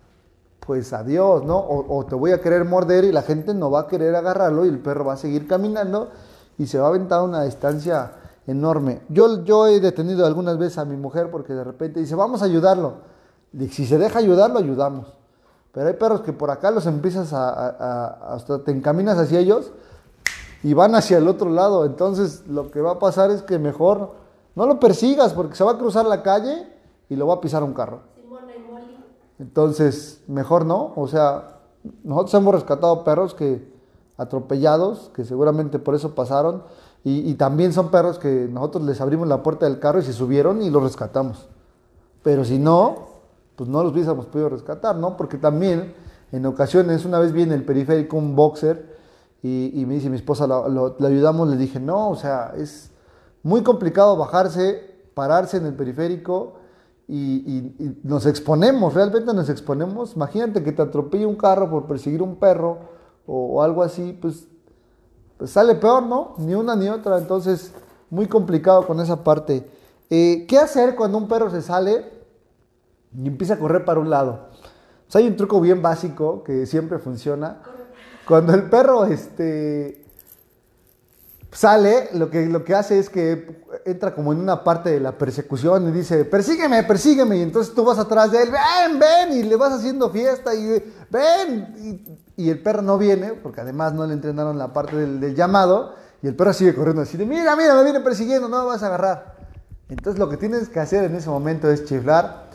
pues adiós, ¿no? O, o te voy a querer morder y la gente no va a querer agarrarlo y el perro va a seguir caminando y se va a aventar una distancia enorme. Yo, yo he detenido algunas veces a mi mujer porque de repente dice, vamos a ayudarlo. Y si se deja ayudar, lo ayudamos. Pero hay perros que por acá los empiezas a, a, a, hasta te encaminas hacia ellos y van hacia el otro lado. Entonces lo que va a pasar es que mejor no lo persigas porque se va a cruzar la calle y lo va a pisar un carro. Entonces, mejor no, o sea, nosotros hemos rescatado perros que atropellados, que seguramente por eso pasaron, y, y también son perros que nosotros les abrimos la puerta del carro y se subieron y los rescatamos. pero si no, pues no los hubiésemos podido rescatar, ¿no? Porque también en ocasiones, una vez viene el periférico un boxer y, y me dice mi esposa, lo, lo, lo ayudamos, le dije, no, o sea, es muy complicado bajarse, pararse en el periférico y, y, y nos exponemos, realmente nos exponemos. Imagínate que te atropelle un carro por perseguir un perro o, o algo así, pues, pues sale peor, ¿no? Ni una ni otra, entonces muy complicado con esa parte. Eh, ¿Qué hacer cuando un perro se sale y empieza a correr para un lado? Pues hay un truco bien básico que siempre funciona. Cuando el perro este, sale, lo que, lo que hace es que entra como en una parte de la persecución y dice, persígueme, persígueme, y entonces tú vas atrás de él, ven, ven, y le vas haciendo fiesta, y ven, y, y el perro no viene, porque además no le entrenaron la parte del, del llamado, y el perro sigue corriendo así de, mira, mira, me viene persiguiendo, no me vas a agarrar. Entonces lo que tienes que hacer en ese momento es chiflar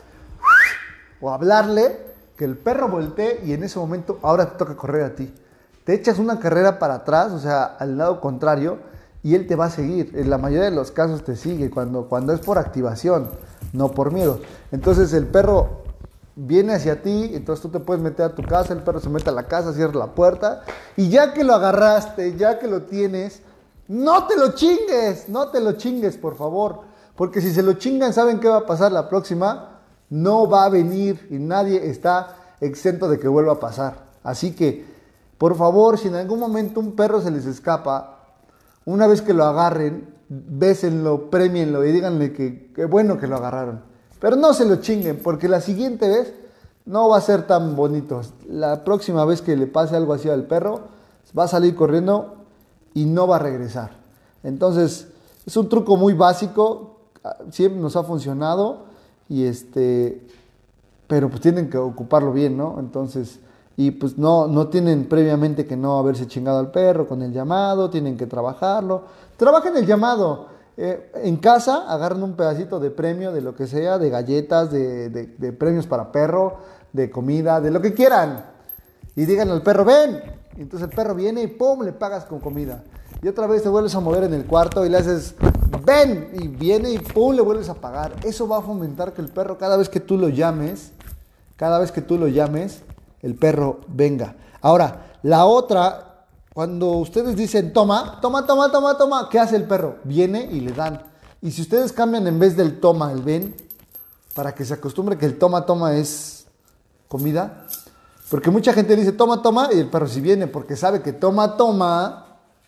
o hablarle, que el perro voltee, y en ese momento ahora te toca correr a ti. Te echas una carrera para atrás, o sea, al lado contrario, y él te va a seguir. En la mayoría de los casos te sigue cuando, cuando es por activación, no por miedo. Entonces el perro viene hacia ti, entonces tú te puedes meter a tu casa, el perro se mete a la casa, cierra la puerta, y ya que lo agarraste, ya que lo tienes, no te lo chingues, no te lo chingues, por favor, porque si se lo chingan, ¿saben qué va a pasar la próxima? No va a venir y nadie está exento de que vuelva a pasar. Así que, por favor, si en algún momento un perro se les escapa, una vez que lo agarren, bésenlo, premienlo y díganle que, que bueno que lo agarraron. Pero no se lo chinguen, porque la siguiente vez no va a ser tan bonito. La próxima vez que le pase algo así al perro, va a salir corriendo y no va a regresar. Entonces, es un truco muy básico, siempre nos ha funcionado, y este, pero pues tienen que ocuparlo bien, ¿no? Entonces, y pues no, no tienen previamente que no haberse chingado al perro con el llamado, tienen que trabajarlo. Trabajen el llamado. Eh, en casa agarran un pedacito de premio, de lo que sea, de galletas, de, de, de premios para perro, de comida, de lo que quieran. Y díganle al perro, ven. Y entonces el perro viene y pum, le pagas con comida. Y otra vez te vuelves a mover en el cuarto y le haces, ven. Y viene y pum, le vuelves a pagar. Eso va a fomentar que el perro, cada vez que tú lo llames, cada vez que tú lo llames, el perro venga. Ahora, la otra, cuando ustedes dicen toma, toma, toma, toma, toma, ¿qué hace el perro? Viene y le dan. Y si ustedes cambian en vez del toma, el ven, para que se acostumbre que el toma, toma es comida. Porque mucha gente dice toma, toma, y el perro sí viene, porque sabe que toma, toma,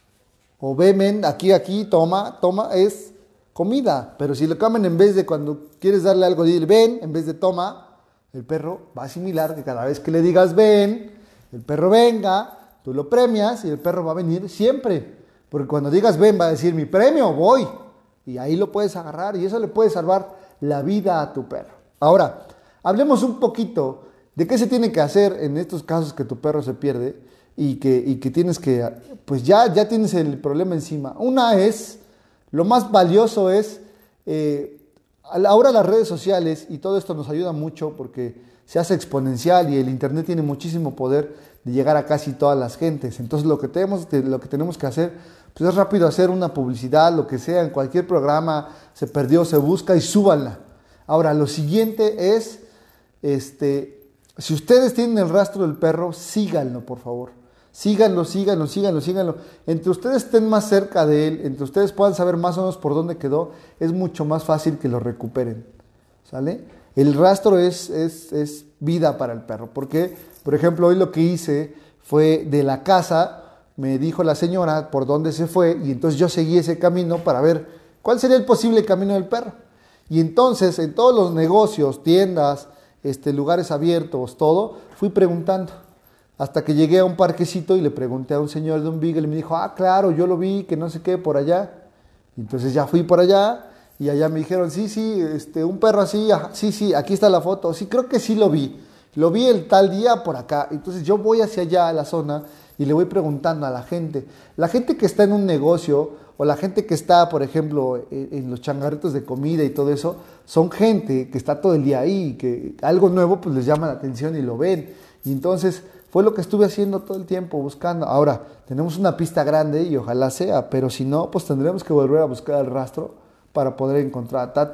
o ven, aquí, aquí, toma, toma, es comida. Pero si lo cambian en vez de cuando quieres darle algo, dile ven, en vez de toma, el perro va a asimilar que cada vez que le digas ven, el perro venga, tú lo premias y el perro va a venir siempre. Porque cuando digas ven va a decir mi premio, voy. Y ahí lo puedes agarrar y eso le puede salvar la vida a tu perro. Ahora, hablemos un poquito de qué se tiene que hacer en estos casos que tu perro se pierde y que, y que tienes que, pues ya, ya tienes el problema encima. Una es, lo más valioso es... Eh, Ahora las redes sociales y todo esto nos ayuda mucho porque se hace exponencial y el internet tiene muchísimo poder de llegar a casi todas las gentes. Entonces lo que tenemos, lo que tenemos que hacer pues es rápido hacer una publicidad, lo que sea, en cualquier programa, se perdió, se busca y súbanla. Ahora lo siguiente es, este, si ustedes tienen el rastro del perro, síganlo por favor. Síganlo, síganlo, síganlo, síganlo. Entre ustedes estén más cerca de él, entre ustedes puedan saber más o menos por dónde quedó, es mucho más fácil que lo recuperen. ¿Sale? El rastro es, es, es vida para el perro. Porque, por ejemplo, hoy lo que hice fue de la casa, me dijo la señora por dónde se fue, y entonces yo seguí ese camino para ver cuál sería el posible camino del perro. Y entonces, en todos los negocios, tiendas, este, lugares abiertos, todo, fui preguntando. Hasta que llegué a un parquecito y le pregunté a un señor de un beagle y me dijo, ah, claro, yo lo vi, que no sé qué, por allá. Y entonces ya fui por allá y allá me dijeron, sí, sí, este, un perro así, ajá, sí, sí, aquí está la foto. Sí, creo que sí lo vi. Lo vi el tal día por acá. Entonces yo voy hacia allá a la zona y le voy preguntando a la gente. La gente que está en un negocio o la gente que está, por ejemplo, en, en los changarritos de comida y todo eso, son gente que está todo el día ahí, que algo nuevo pues les llama la atención y lo ven. Y entonces... fue lo que estuve haciendo todo el tiempo, buscando. Ahora, tenemos una pista grande y ojalá sea, pero si no, pues tendremos que volver a buscar el rastro para poder encontrar a Tati.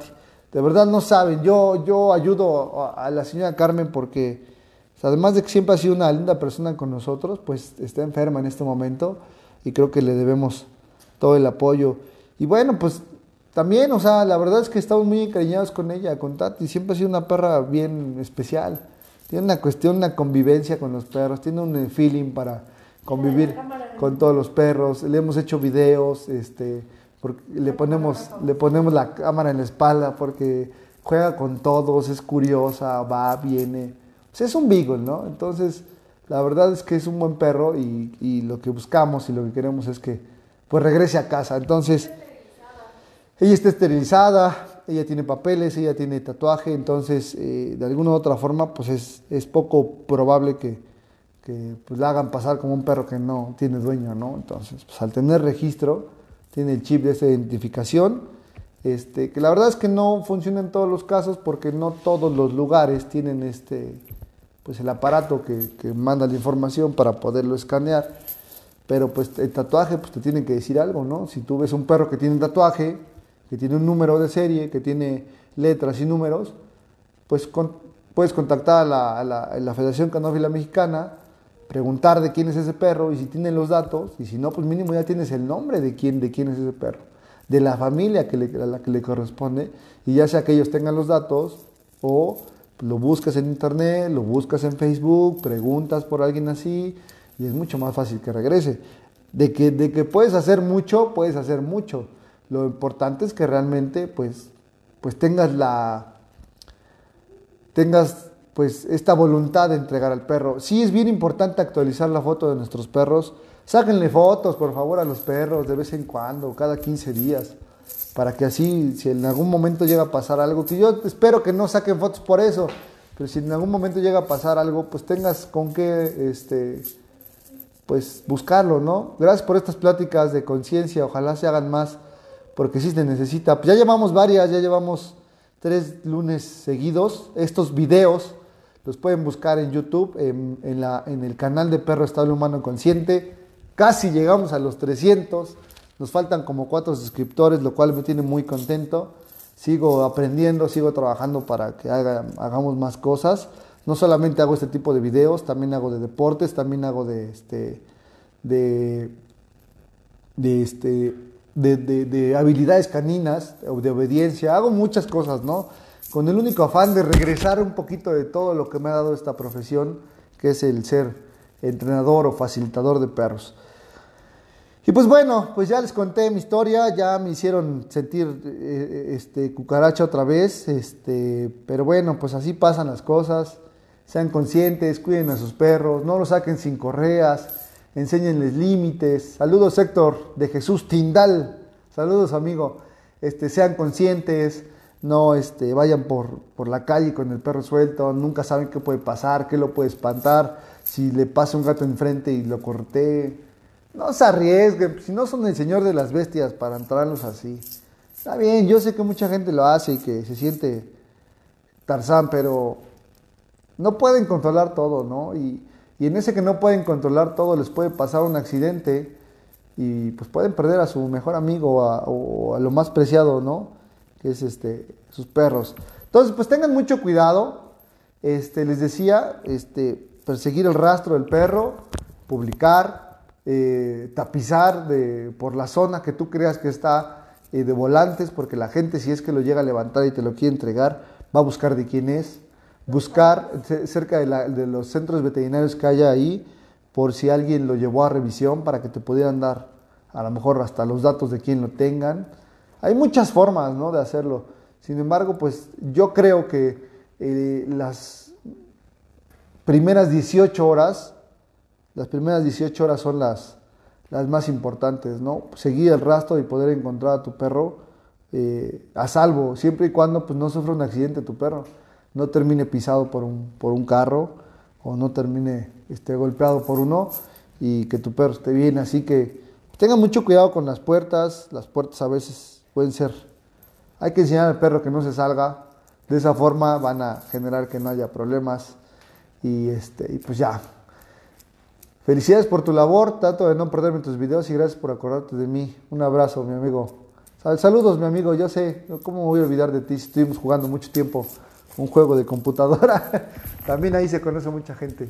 de verdad no saben. Yo, yo ayudo a, a la señora Carmen porque, o sea, además de que siempre ha sido una linda persona con nosotros, pues está enferma en este momento y creo que le debemos todo el apoyo. Y bueno, pues también, o sea, la verdad es que estamos muy encariñados con ella, con Tati. Siempre ha sido una perra bien especial. Tiene una cuestión, una convivencia con los perros, tiene un feeling para convivir con todos los perros. Le hemos hecho videos, este, porque le ponemos, le ponemos la cámara en la espalda porque juega con todos, es curiosa, va, viene. O sea, es un beagle, ¿no? Entonces, la verdad es que es un buen perro y, y lo que buscamos y lo que queremos es que pues regrese a casa. Entonces, ella está esterilizada, ella tiene papeles, ella tiene tatuaje, entonces eh, de alguna u otra forma pues es, es poco probable que, que pues, la hagan pasar como un perro que no tiene dueño, ¿no? Entonces, pues al tener registro, tiene el chip de esa identificación, este, que la verdad es que no funciona en todos los casos porque no todos los lugares tienen este, pues el aparato que, que manda la información para poderlo escanear, pero pues el tatuaje pues te tiene que decir algo, ¿no? Si tú ves un perro que tiene un tatuaje, que tiene un número de serie, que tiene letras y números, pues con, puedes contactar a la, a, la, a la Federación Canófila Mexicana, preguntar de quién es ese perro y si tienen los datos, y si no, pues mínimo ya tienes el nombre de quién, de quién es ese perro, de la familia que le, a la que le corresponde, y ya sea que ellos tengan los datos o lo buscas en internet, lo buscas en Facebook, preguntas por alguien así, y es mucho más fácil que regrese. De que, de que puedes hacer mucho, puedes hacer mucho. Lo importante es que realmente pues, pues tengas la tengas pues esta voluntad de entregar al perro. Sí es bien importante actualizar la foto de nuestros perros. Sáquenle fotos, por favor, a los perros de vez en cuando, cada quince días, para que así, si en algún momento llega a pasar algo, que yo espero que no saquen fotos por eso, pero si en algún momento llega a pasar algo, pues tengas con qué este pues buscarlo, ¿no? Gracias por estas pláticas de conciencia, ojalá se hagan más, porque sí se necesita. Pues ya llevamos varias, ya llevamos tres lunes seguidos. Estos videos los pueden buscar en YouTube, en, en, la, en el canal de Perro Estable Humano Consciente. Casi llegamos a los trescientos, nos faltan como cuatro suscriptores, lo cual me tiene muy contento. Sigo aprendiendo, sigo trabajando para que haga, hagamos más cosas. No solamente hago este tipo de videos, también hago de deportes, también hago de este de, de este de, de, de habilidades caninas, de obediencia, hago muchas cosas, ¿no? Con el único afán de regresar un poquito de todo lo que me ha dado esta profesión, que es el ser entrenador o facilitador de perros. Y pues bueno, pues ya les conté mi historia, ya me hicieron sentir eh, este, cucaracha otra vez, este, pero bueno, pues así pasan las cosas. Sean conscientes, cuiden a sus perros, no los saquen sin correas, enséñenles límites. Saludos Héctor de Jesús Tindal, saludos amigo. Este, sean conscientes, no este, vayan por, por la calle con el perro suelto, nunca saben qué puede pasar, qué lo puede espantar, si le pasa un gato enfrente y lo corté. No se arriesguen, si no son el señor de las bestias para entrarlos así. Está bien, yo sé que mucha gente lo hace y que se siente Tarzán, pero no pueden controlar todo, ¿no? Y, y en ese que no pueden controlar todo les puede pasar un accidente y pues pueden perder a su mejor amigo a, o a lo más preciado, ¿no? Que es este, sus perros. Entonces, pues tengan mucho cuidado. Este, les decía, este, perseguir el rastro del perro, publicar, Eh, tapizar de, por la zona que tú creas que está eh, de volantes, porque la gente, si es que lo llega a levantar y te lo quiere entregar, va a buscar de quién es, buscar cerca de, la, de los centros veterinarios que haya ahí, por si alguien lo llevó a revisión, para que te pudieran dar a lo mejor hasta los datos de quién lo tengan. Hay muchas formas, ¿no?, de hacerlo. Sin embargo, pues yo creo que eh, las primeras dieciocho horas Las primeras dieciocho horas son las, las más importantes, ¿no? Seguir el rastro y poder encontrar a tu perro eh, a salvo, siempre y cuando pues, no sufra un accidente tu perro, no termine pisado por un, por un carro o no termine este, golpeado por uno y que tu perro esté bien. Así que tengan mucho cuidado con las puertas, las puertas a veces pueden ser, hay que enseñar al perro que no se salga, de esa forma van a generar que no haya problemas y, este, y pues ya. Felicidades por tu labor, trato de no perderme tus videos y gracias por acordarte de mí. Un abrazo, mi amigo. Sal- Saludos, mi amigo, yo sé, ¿cómo me voy a olvidar de ti si estuvimos jugando mucho tiempo un juego de computadora? También ahí se conoce mucha gente.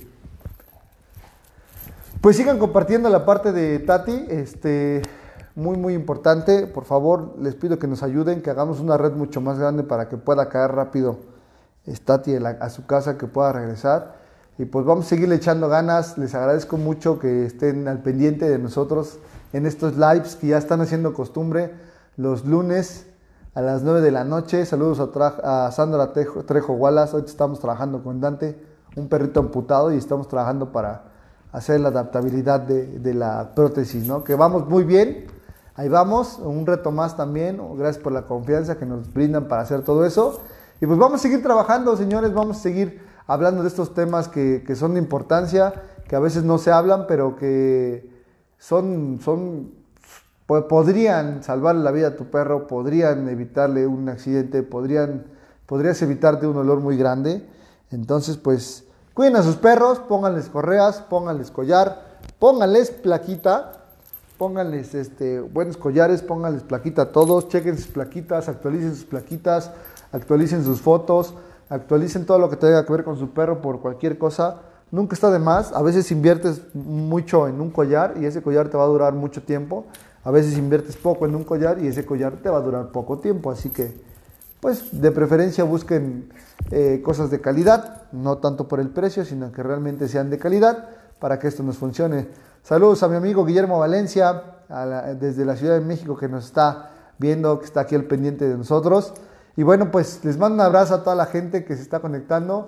Pues sigan compartiendo la parte de Tati, este, muy muy importante. Por favor, les pido que nos ayuden, que hagamos una red mucho más grande para que pueda caer rápido Tati a, la- a su casa, que pueda regresar. Y pues vamos a seguirle echando ganas. Les agradezco mucho que estén al pendiente de nosotros en estos lives que ya están haciendo costumbre los lunes a las nueve de la noche. Saludos a, tra- a Sandra Trejo, Trejo Wallace. Hoy estamos trabajando con Dante, un perrito amputado, y estamos trabajando para hacer la adaptabilidad de, de la prótesis, ¿no? Que vamos muy bien. Ahí vamos, un reto más también. Gracias por la confianza que nos brindan para hacer todo eso. Y pues vamos a seguir trabajando, señores. Vamos a seguir hablando de estos temas que, que son de importancia, que a veces no se hablan, pero que son, son po- podrían salvar la vida a tu perro, podrían evitarle un accidente, podrían, podrías evitarte un dolor muy grande. Entonces, pues, cuiden a sus perros, pónganles correas, pónganles collar, pónganles plaquita, pónganles este, buenos collares, pónganles plaquita a todos, chequen sus plaquitas, actualicen sus plaquitas, actualicen sus fotos, actualicen todo lo que tenga que ver con su perro por cualquier cosa. Nunca está de más. A veces inviertes mucho en un collar y ese collar te va a durar mucho tiempo. A veces inviertes poco en un collar y ese collar te va a durar poco tiempo. Así que, pues, de preferencia busquen eh, cosas de calidad, no tanto por el precio, sino que realmente sean de calidad para que esto nos funcione. Saludos a mi amigo Guillermo Valencia, a la- desde la Ciudad de México, que nos está viendo, que está aquí al pendiente de nosotros. Y bueno, pues les mando un abrazo a toda la gente que se está conectando.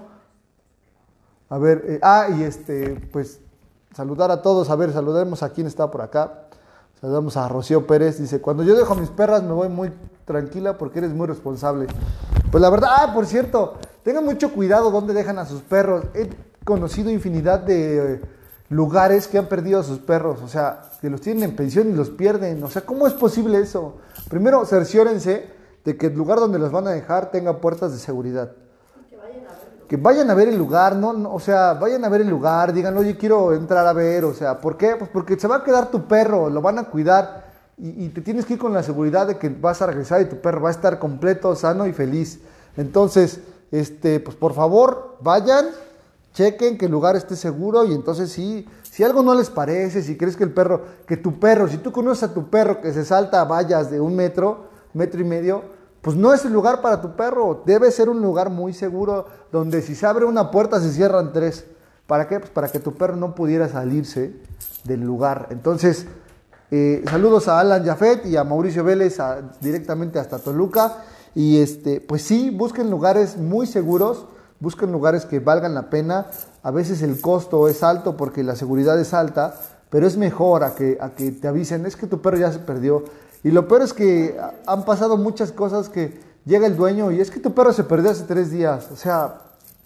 A ver, eh, ah, y este, pues saludar a todos. A ver, saludemos a quien está por acá. Saludamos a Rocío Pérez. Dice, cuando yo dejo a mis perras me voy muy tranquila porque eres muy responsable. Pues la verdad, ah, por cierto, tengan mucho cuidado donde dejan a sus perros. He conocido infinidad de eh, lugares que han perdido a sus perros. O sea, que los tienen en pensión y los pierden. O sea, ¿cómo es posible eso? Primero, cerciórense de que el lugar donde los van a dejar tenga puertas de seguridad. Que vayan a ver el lugar, ¿no? No, o sea, vayan a ver el lugar, digan, oye, quiero entrar a ver, o sea, ¿por qué? Pues porque se va a quedar tu perro, lo van a cuidar y, y te tienes que ir con la seguridad de que vas a regresar y tu perro va a estar completo, sano y feliz. Entonces, este, pues por favor, vayan, chequen que el lugar esté seguro y entonces sí, si algo no les parece, si crees que el perro, que tu perro, si tú conoces a tu perro que se salta a vallas de un metro, metro y medio, pues no es el lugar para tu perro. Debe ser un lugar muy seguro donde si se abre una puerta se cierran tres. ¿Para qué? Pues para que tu perro no pudiera salirse del lugar. Entonces, eh, saludos a Alan Jafet y a Mauricio Vélez a, directamente hasta Toluca. Y este, pues sí, busquen lugares muy seguros, busquen lugares que valgan la pena. A veces el costo es alto porque la seguridad es alta, pero es mejor a que, a que te avisen, es que tu perro ya se perdió. Y lo peor es que han pasado muchas cosas que llega el dueño y es que tu perro se perdió hace tres días. O sea,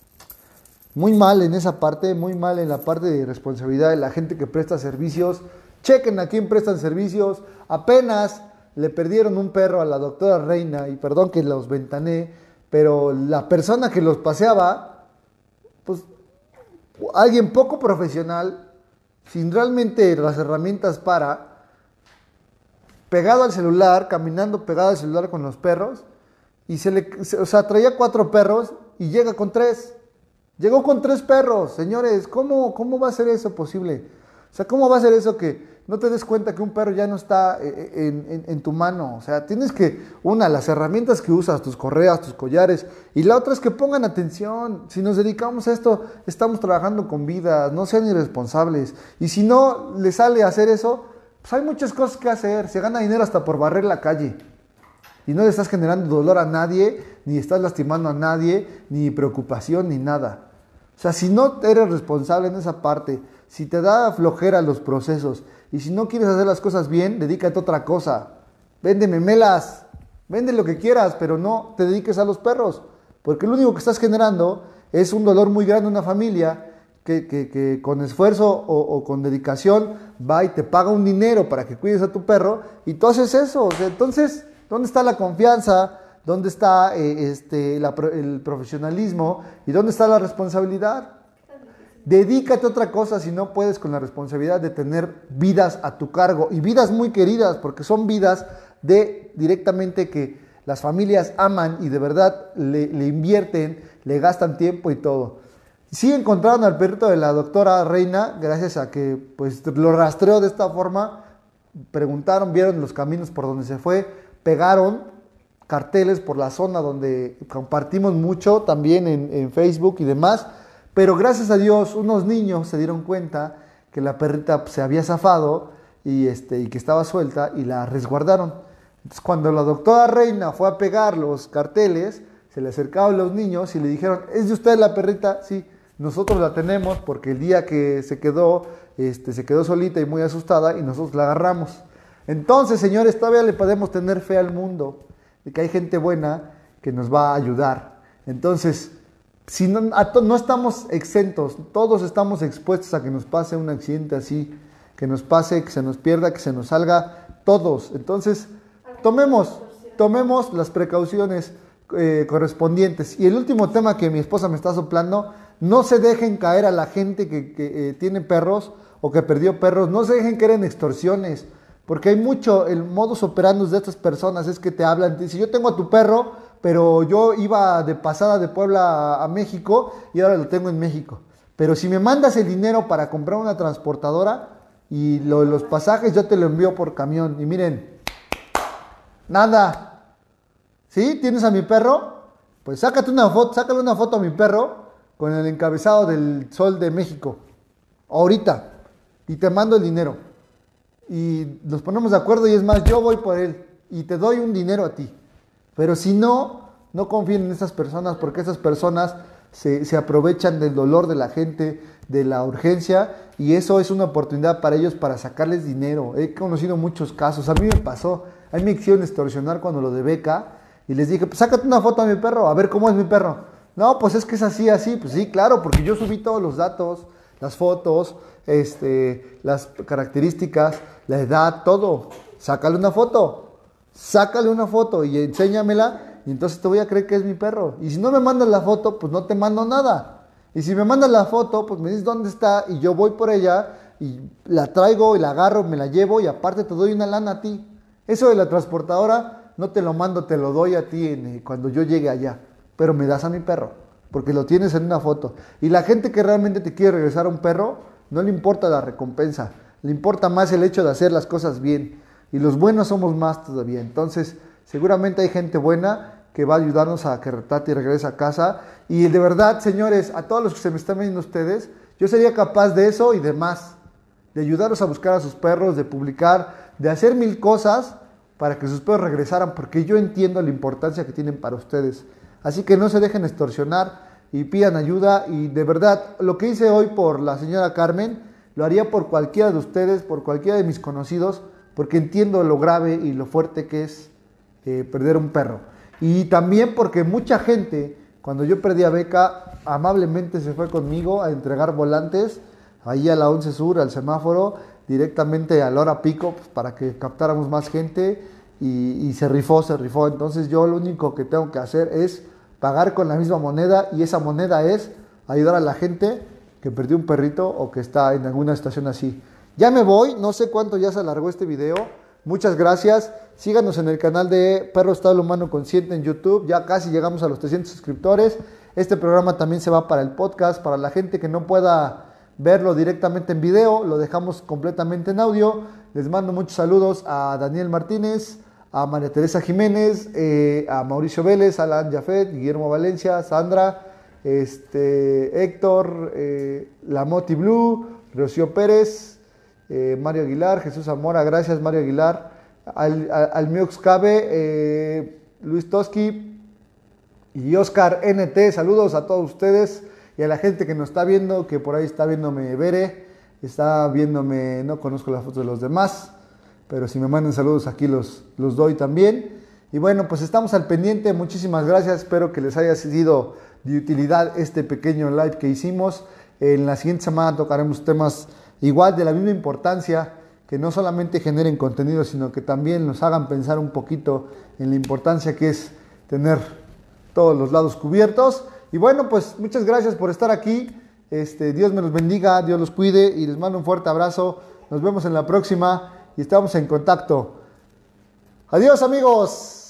muy mal en esa parte, muy mal en la parte de responsabilidad de la gente que presta servicios. Chequen a quién prestan servicios. Apenas le perdieron un perro a la doctora Reina, y perdón que los ventané, pero la persona que los paseaba, pues alguien poco profesional, sin realmente las herramientas para... pegado al celular, caminando pegado al celular con los perros, y se le, se, o sea, traía cuatro perros y llega con tres. Llegó con tres perros, señores, ¿cómo, cómo va a ser eso posible? O sea, ¿cómo va a ser eso que no te des cuenta que un perro ya no está en, en, en tu mano? O sea, tienes que, una, las herramientas que usas, tus correas, tus collares, y la otra es que pongan atención. Si nos dedicamos a esto, estamos trabajando con vidas, no sean irresponsables. Y si no les sale a hacer eso, pues hay muchas cosas que hacer. Se gana dinero hasta por barrer la calle. Y no le estás generando dolor a nadie, ni estás lastimando a nadie, ni preocupación, ni nada. O sea, si no eres responsable en esa parte, si te da flojera los procesos, y si no quieres hacer las cosas bien, dedícate a otra cosa. Vende memelas, vende lo que quieras, pero no te dediques a los perros. Porque lo único que estás generando es un dolor muy grande en una familia que, que, que con esfuerzo o, o con dedicación va y te paga un dinero para que cuides a tu perro, y tú haces eso. O sea, entonces, ¿dónde está la confianza? ¿Dónde está eh, este, la, el profesionalismo? ¿Y dónde está la responsabilidad? Dedícate a otra cosa si no puedes con la responsabilidad de tener vidas a tu cargo. Y vidas muy queridas, porque son vidas de directamente que las familias aman y de verdad le, le invierten, le gastan tiempo y todo. Sí encontraron al perrito de la doctora Reina, gracias a que pues lo rastreó de esta forma, preguntaron, vieron los caminos por donde se fue, pegaron carteles por la zona donde compartimos mucho también en, en Facebook y demás, pero gracias a Dios unos niños se dieron cuenta que la perrita se había zafado y, este, y que estaba suelta y la resguardaron. Entonces cuando la doctora Reina fue a pegar los carteles, se le acercaban los niños y le dijeron, ¿es de usted la perrita? Sí, nosotros la tenemos porque el día que se quedó, este, se quedó solita y muy asustada y nosotros la agarramos. Entonces, señores, todavía le podemos tener fe al mundo de que hay gente buena que nos va a ayudar. Entonces, si no, a to, no estamos exentos, todos estamos expuestos a que nos pase un accidente así, que nos pase, que se nos pierda, que se nos salga, todos. Entonces, tomemos, tomemos las precauciones eh, correspondientes. Y el último tema que mi esposa me está soplando, no se dejen caer a la gente que, que eh, tiene perros o que perdió perros, no se dejen caer en extorsiones, porque hay mucho, el modus operandi de estas personas es que te hablan, te dicen, yo tengo a tu perro, pero yo iba de pasada de Puebla a, a México y ahora lo tengo en México. Pero si me mandas el dinero para comprar una transportadora y lo, los pasajes yo te lo envío por camión. Y miren, nada. ¿Sí? ¿Tienes a mi perro? Pues sácate una foto, sácale una foto a mi perro con el encabezado del Sol de México. Ahorita. Y te mando el dinero. Y nos ponemos de acuerdo y es más, yo voy por él y te doy un dinero a ti. Pero si no, no confíen en estas personas porque esas personas se, se aprovechan del dolor de la gente, de la urgencia y eso es una oportunidad para ellos para sacarles dinero. He conocido muchos casos, a mí me pasó, a mí me quisieron extorsionar cuando lo de beca y les dije, pues sácate una foto a mi perro, a ver cómo es mi perro. No, pues es que es así, así, pues sí, claro, porque yo subí todos los datos, las fotos, este, las características, la edad, todo. Sácale una foto, sácale una foto y enséñamela y entonces te voy a creer que es mi perro. Y si no me mandas la foto, pues no te mando nada. Y si me mandas la foto, pues me dices dónde está y yo voy por ella y la traigo y la agarro, me la llevo y aparte te doy una lana a ti. Eso de la transportadora no te lo mando, te lo doy a ti en, cuando yo llegue allá. Pero me das a mi perro, porque lo tienes en una foto. Y la gente que realmente te quiere regresar a un perro, no le importa la recompensa, le importa más el hecho de hacer las cosas bien. Y los buenos somos más todavía. Entonces, seguramente hay gente buena que va a ayudarnos a que Tati regrese a casa. Y de verdad, señores, a todos los que se me están viendo ustedes, yo sería capaz de eso y de más. De ayudarlos a buscar a sus perros, de publicar, de hacer mil cosas para que sus perros regresaran, porque yo entiendo la importancia que tienen para ustedes. Así que no se dejen extorsionar y pidan ayuda. Y de verdad, lo que hice hoy por la señora Carmen, lo haría por cualquiera de ustedes, por cualquiera de mis conocidos, porque entiendo lo grave y lo fuerte que es eh, perder un perro. Y también porque mucha gente, cuando yo perdí a Beca, amablemente se fue conmigo a entregar volantes, ahí a la once Sur, al semáforo, directamente a la hora pico, pues, para que captáramos más gente. Y, y se rifó, se rifó. Entonces yo lo único que tengo que hacer es pagar con la misma moneda y esa moneda es ayudar a la gente que perdió un perrito o que está en alguna situación así. Ya me voy, no sé cuánto ya se alargó este video. Muchas gracias. Síganos en el canal de Perro Estable Humano Consciente en YouTube. Ya casi llegamos a los trescientos suscriptores. Este programa también se va para el podcast. Para la gente que no pueda verlo directamente en video, lo dejamos completamente en audio. Les mando muchos saludos a Daniel Martínez, a María Teresa Jiménez, eh, a Mauricio Vélez, Alan Jafet, Guillermo Valencia, Sandra, este, Héctor, eh, Lamoti Blue, Rocío Pérez, eh, Mario Aguilar, Jesús Zamora, gracias Mario Aguilar, al, al, al Miox Cabe, eh, Luis Toski y Oscar N T, saludos a todos ustedes y a la gente que nos está viendo, que por ahí está viéndome Bere, está viéndome, no conozco las fotos de los demás, pero si me mandan saludos aquí los, los doy también. Y bueno, pues estamos al pendiente, muchísimas gracias, espero que les haya sido de utilidad este pequeño live que hicimos. En la siguiente semana tocaremos temas igual de la misma importancia, que no solamente generen contenido, sino que también nos hagan pensar un poquito en la importancia que es tener todos los lados cubiertos. Y bueno, pues muchas gracias por estar aquí, este, Dios me los bendiga, Dios los cuide y les mando un fuerte abrazo, nos vemos en la próxima. Y estamos en contacto. Adiós, amigos.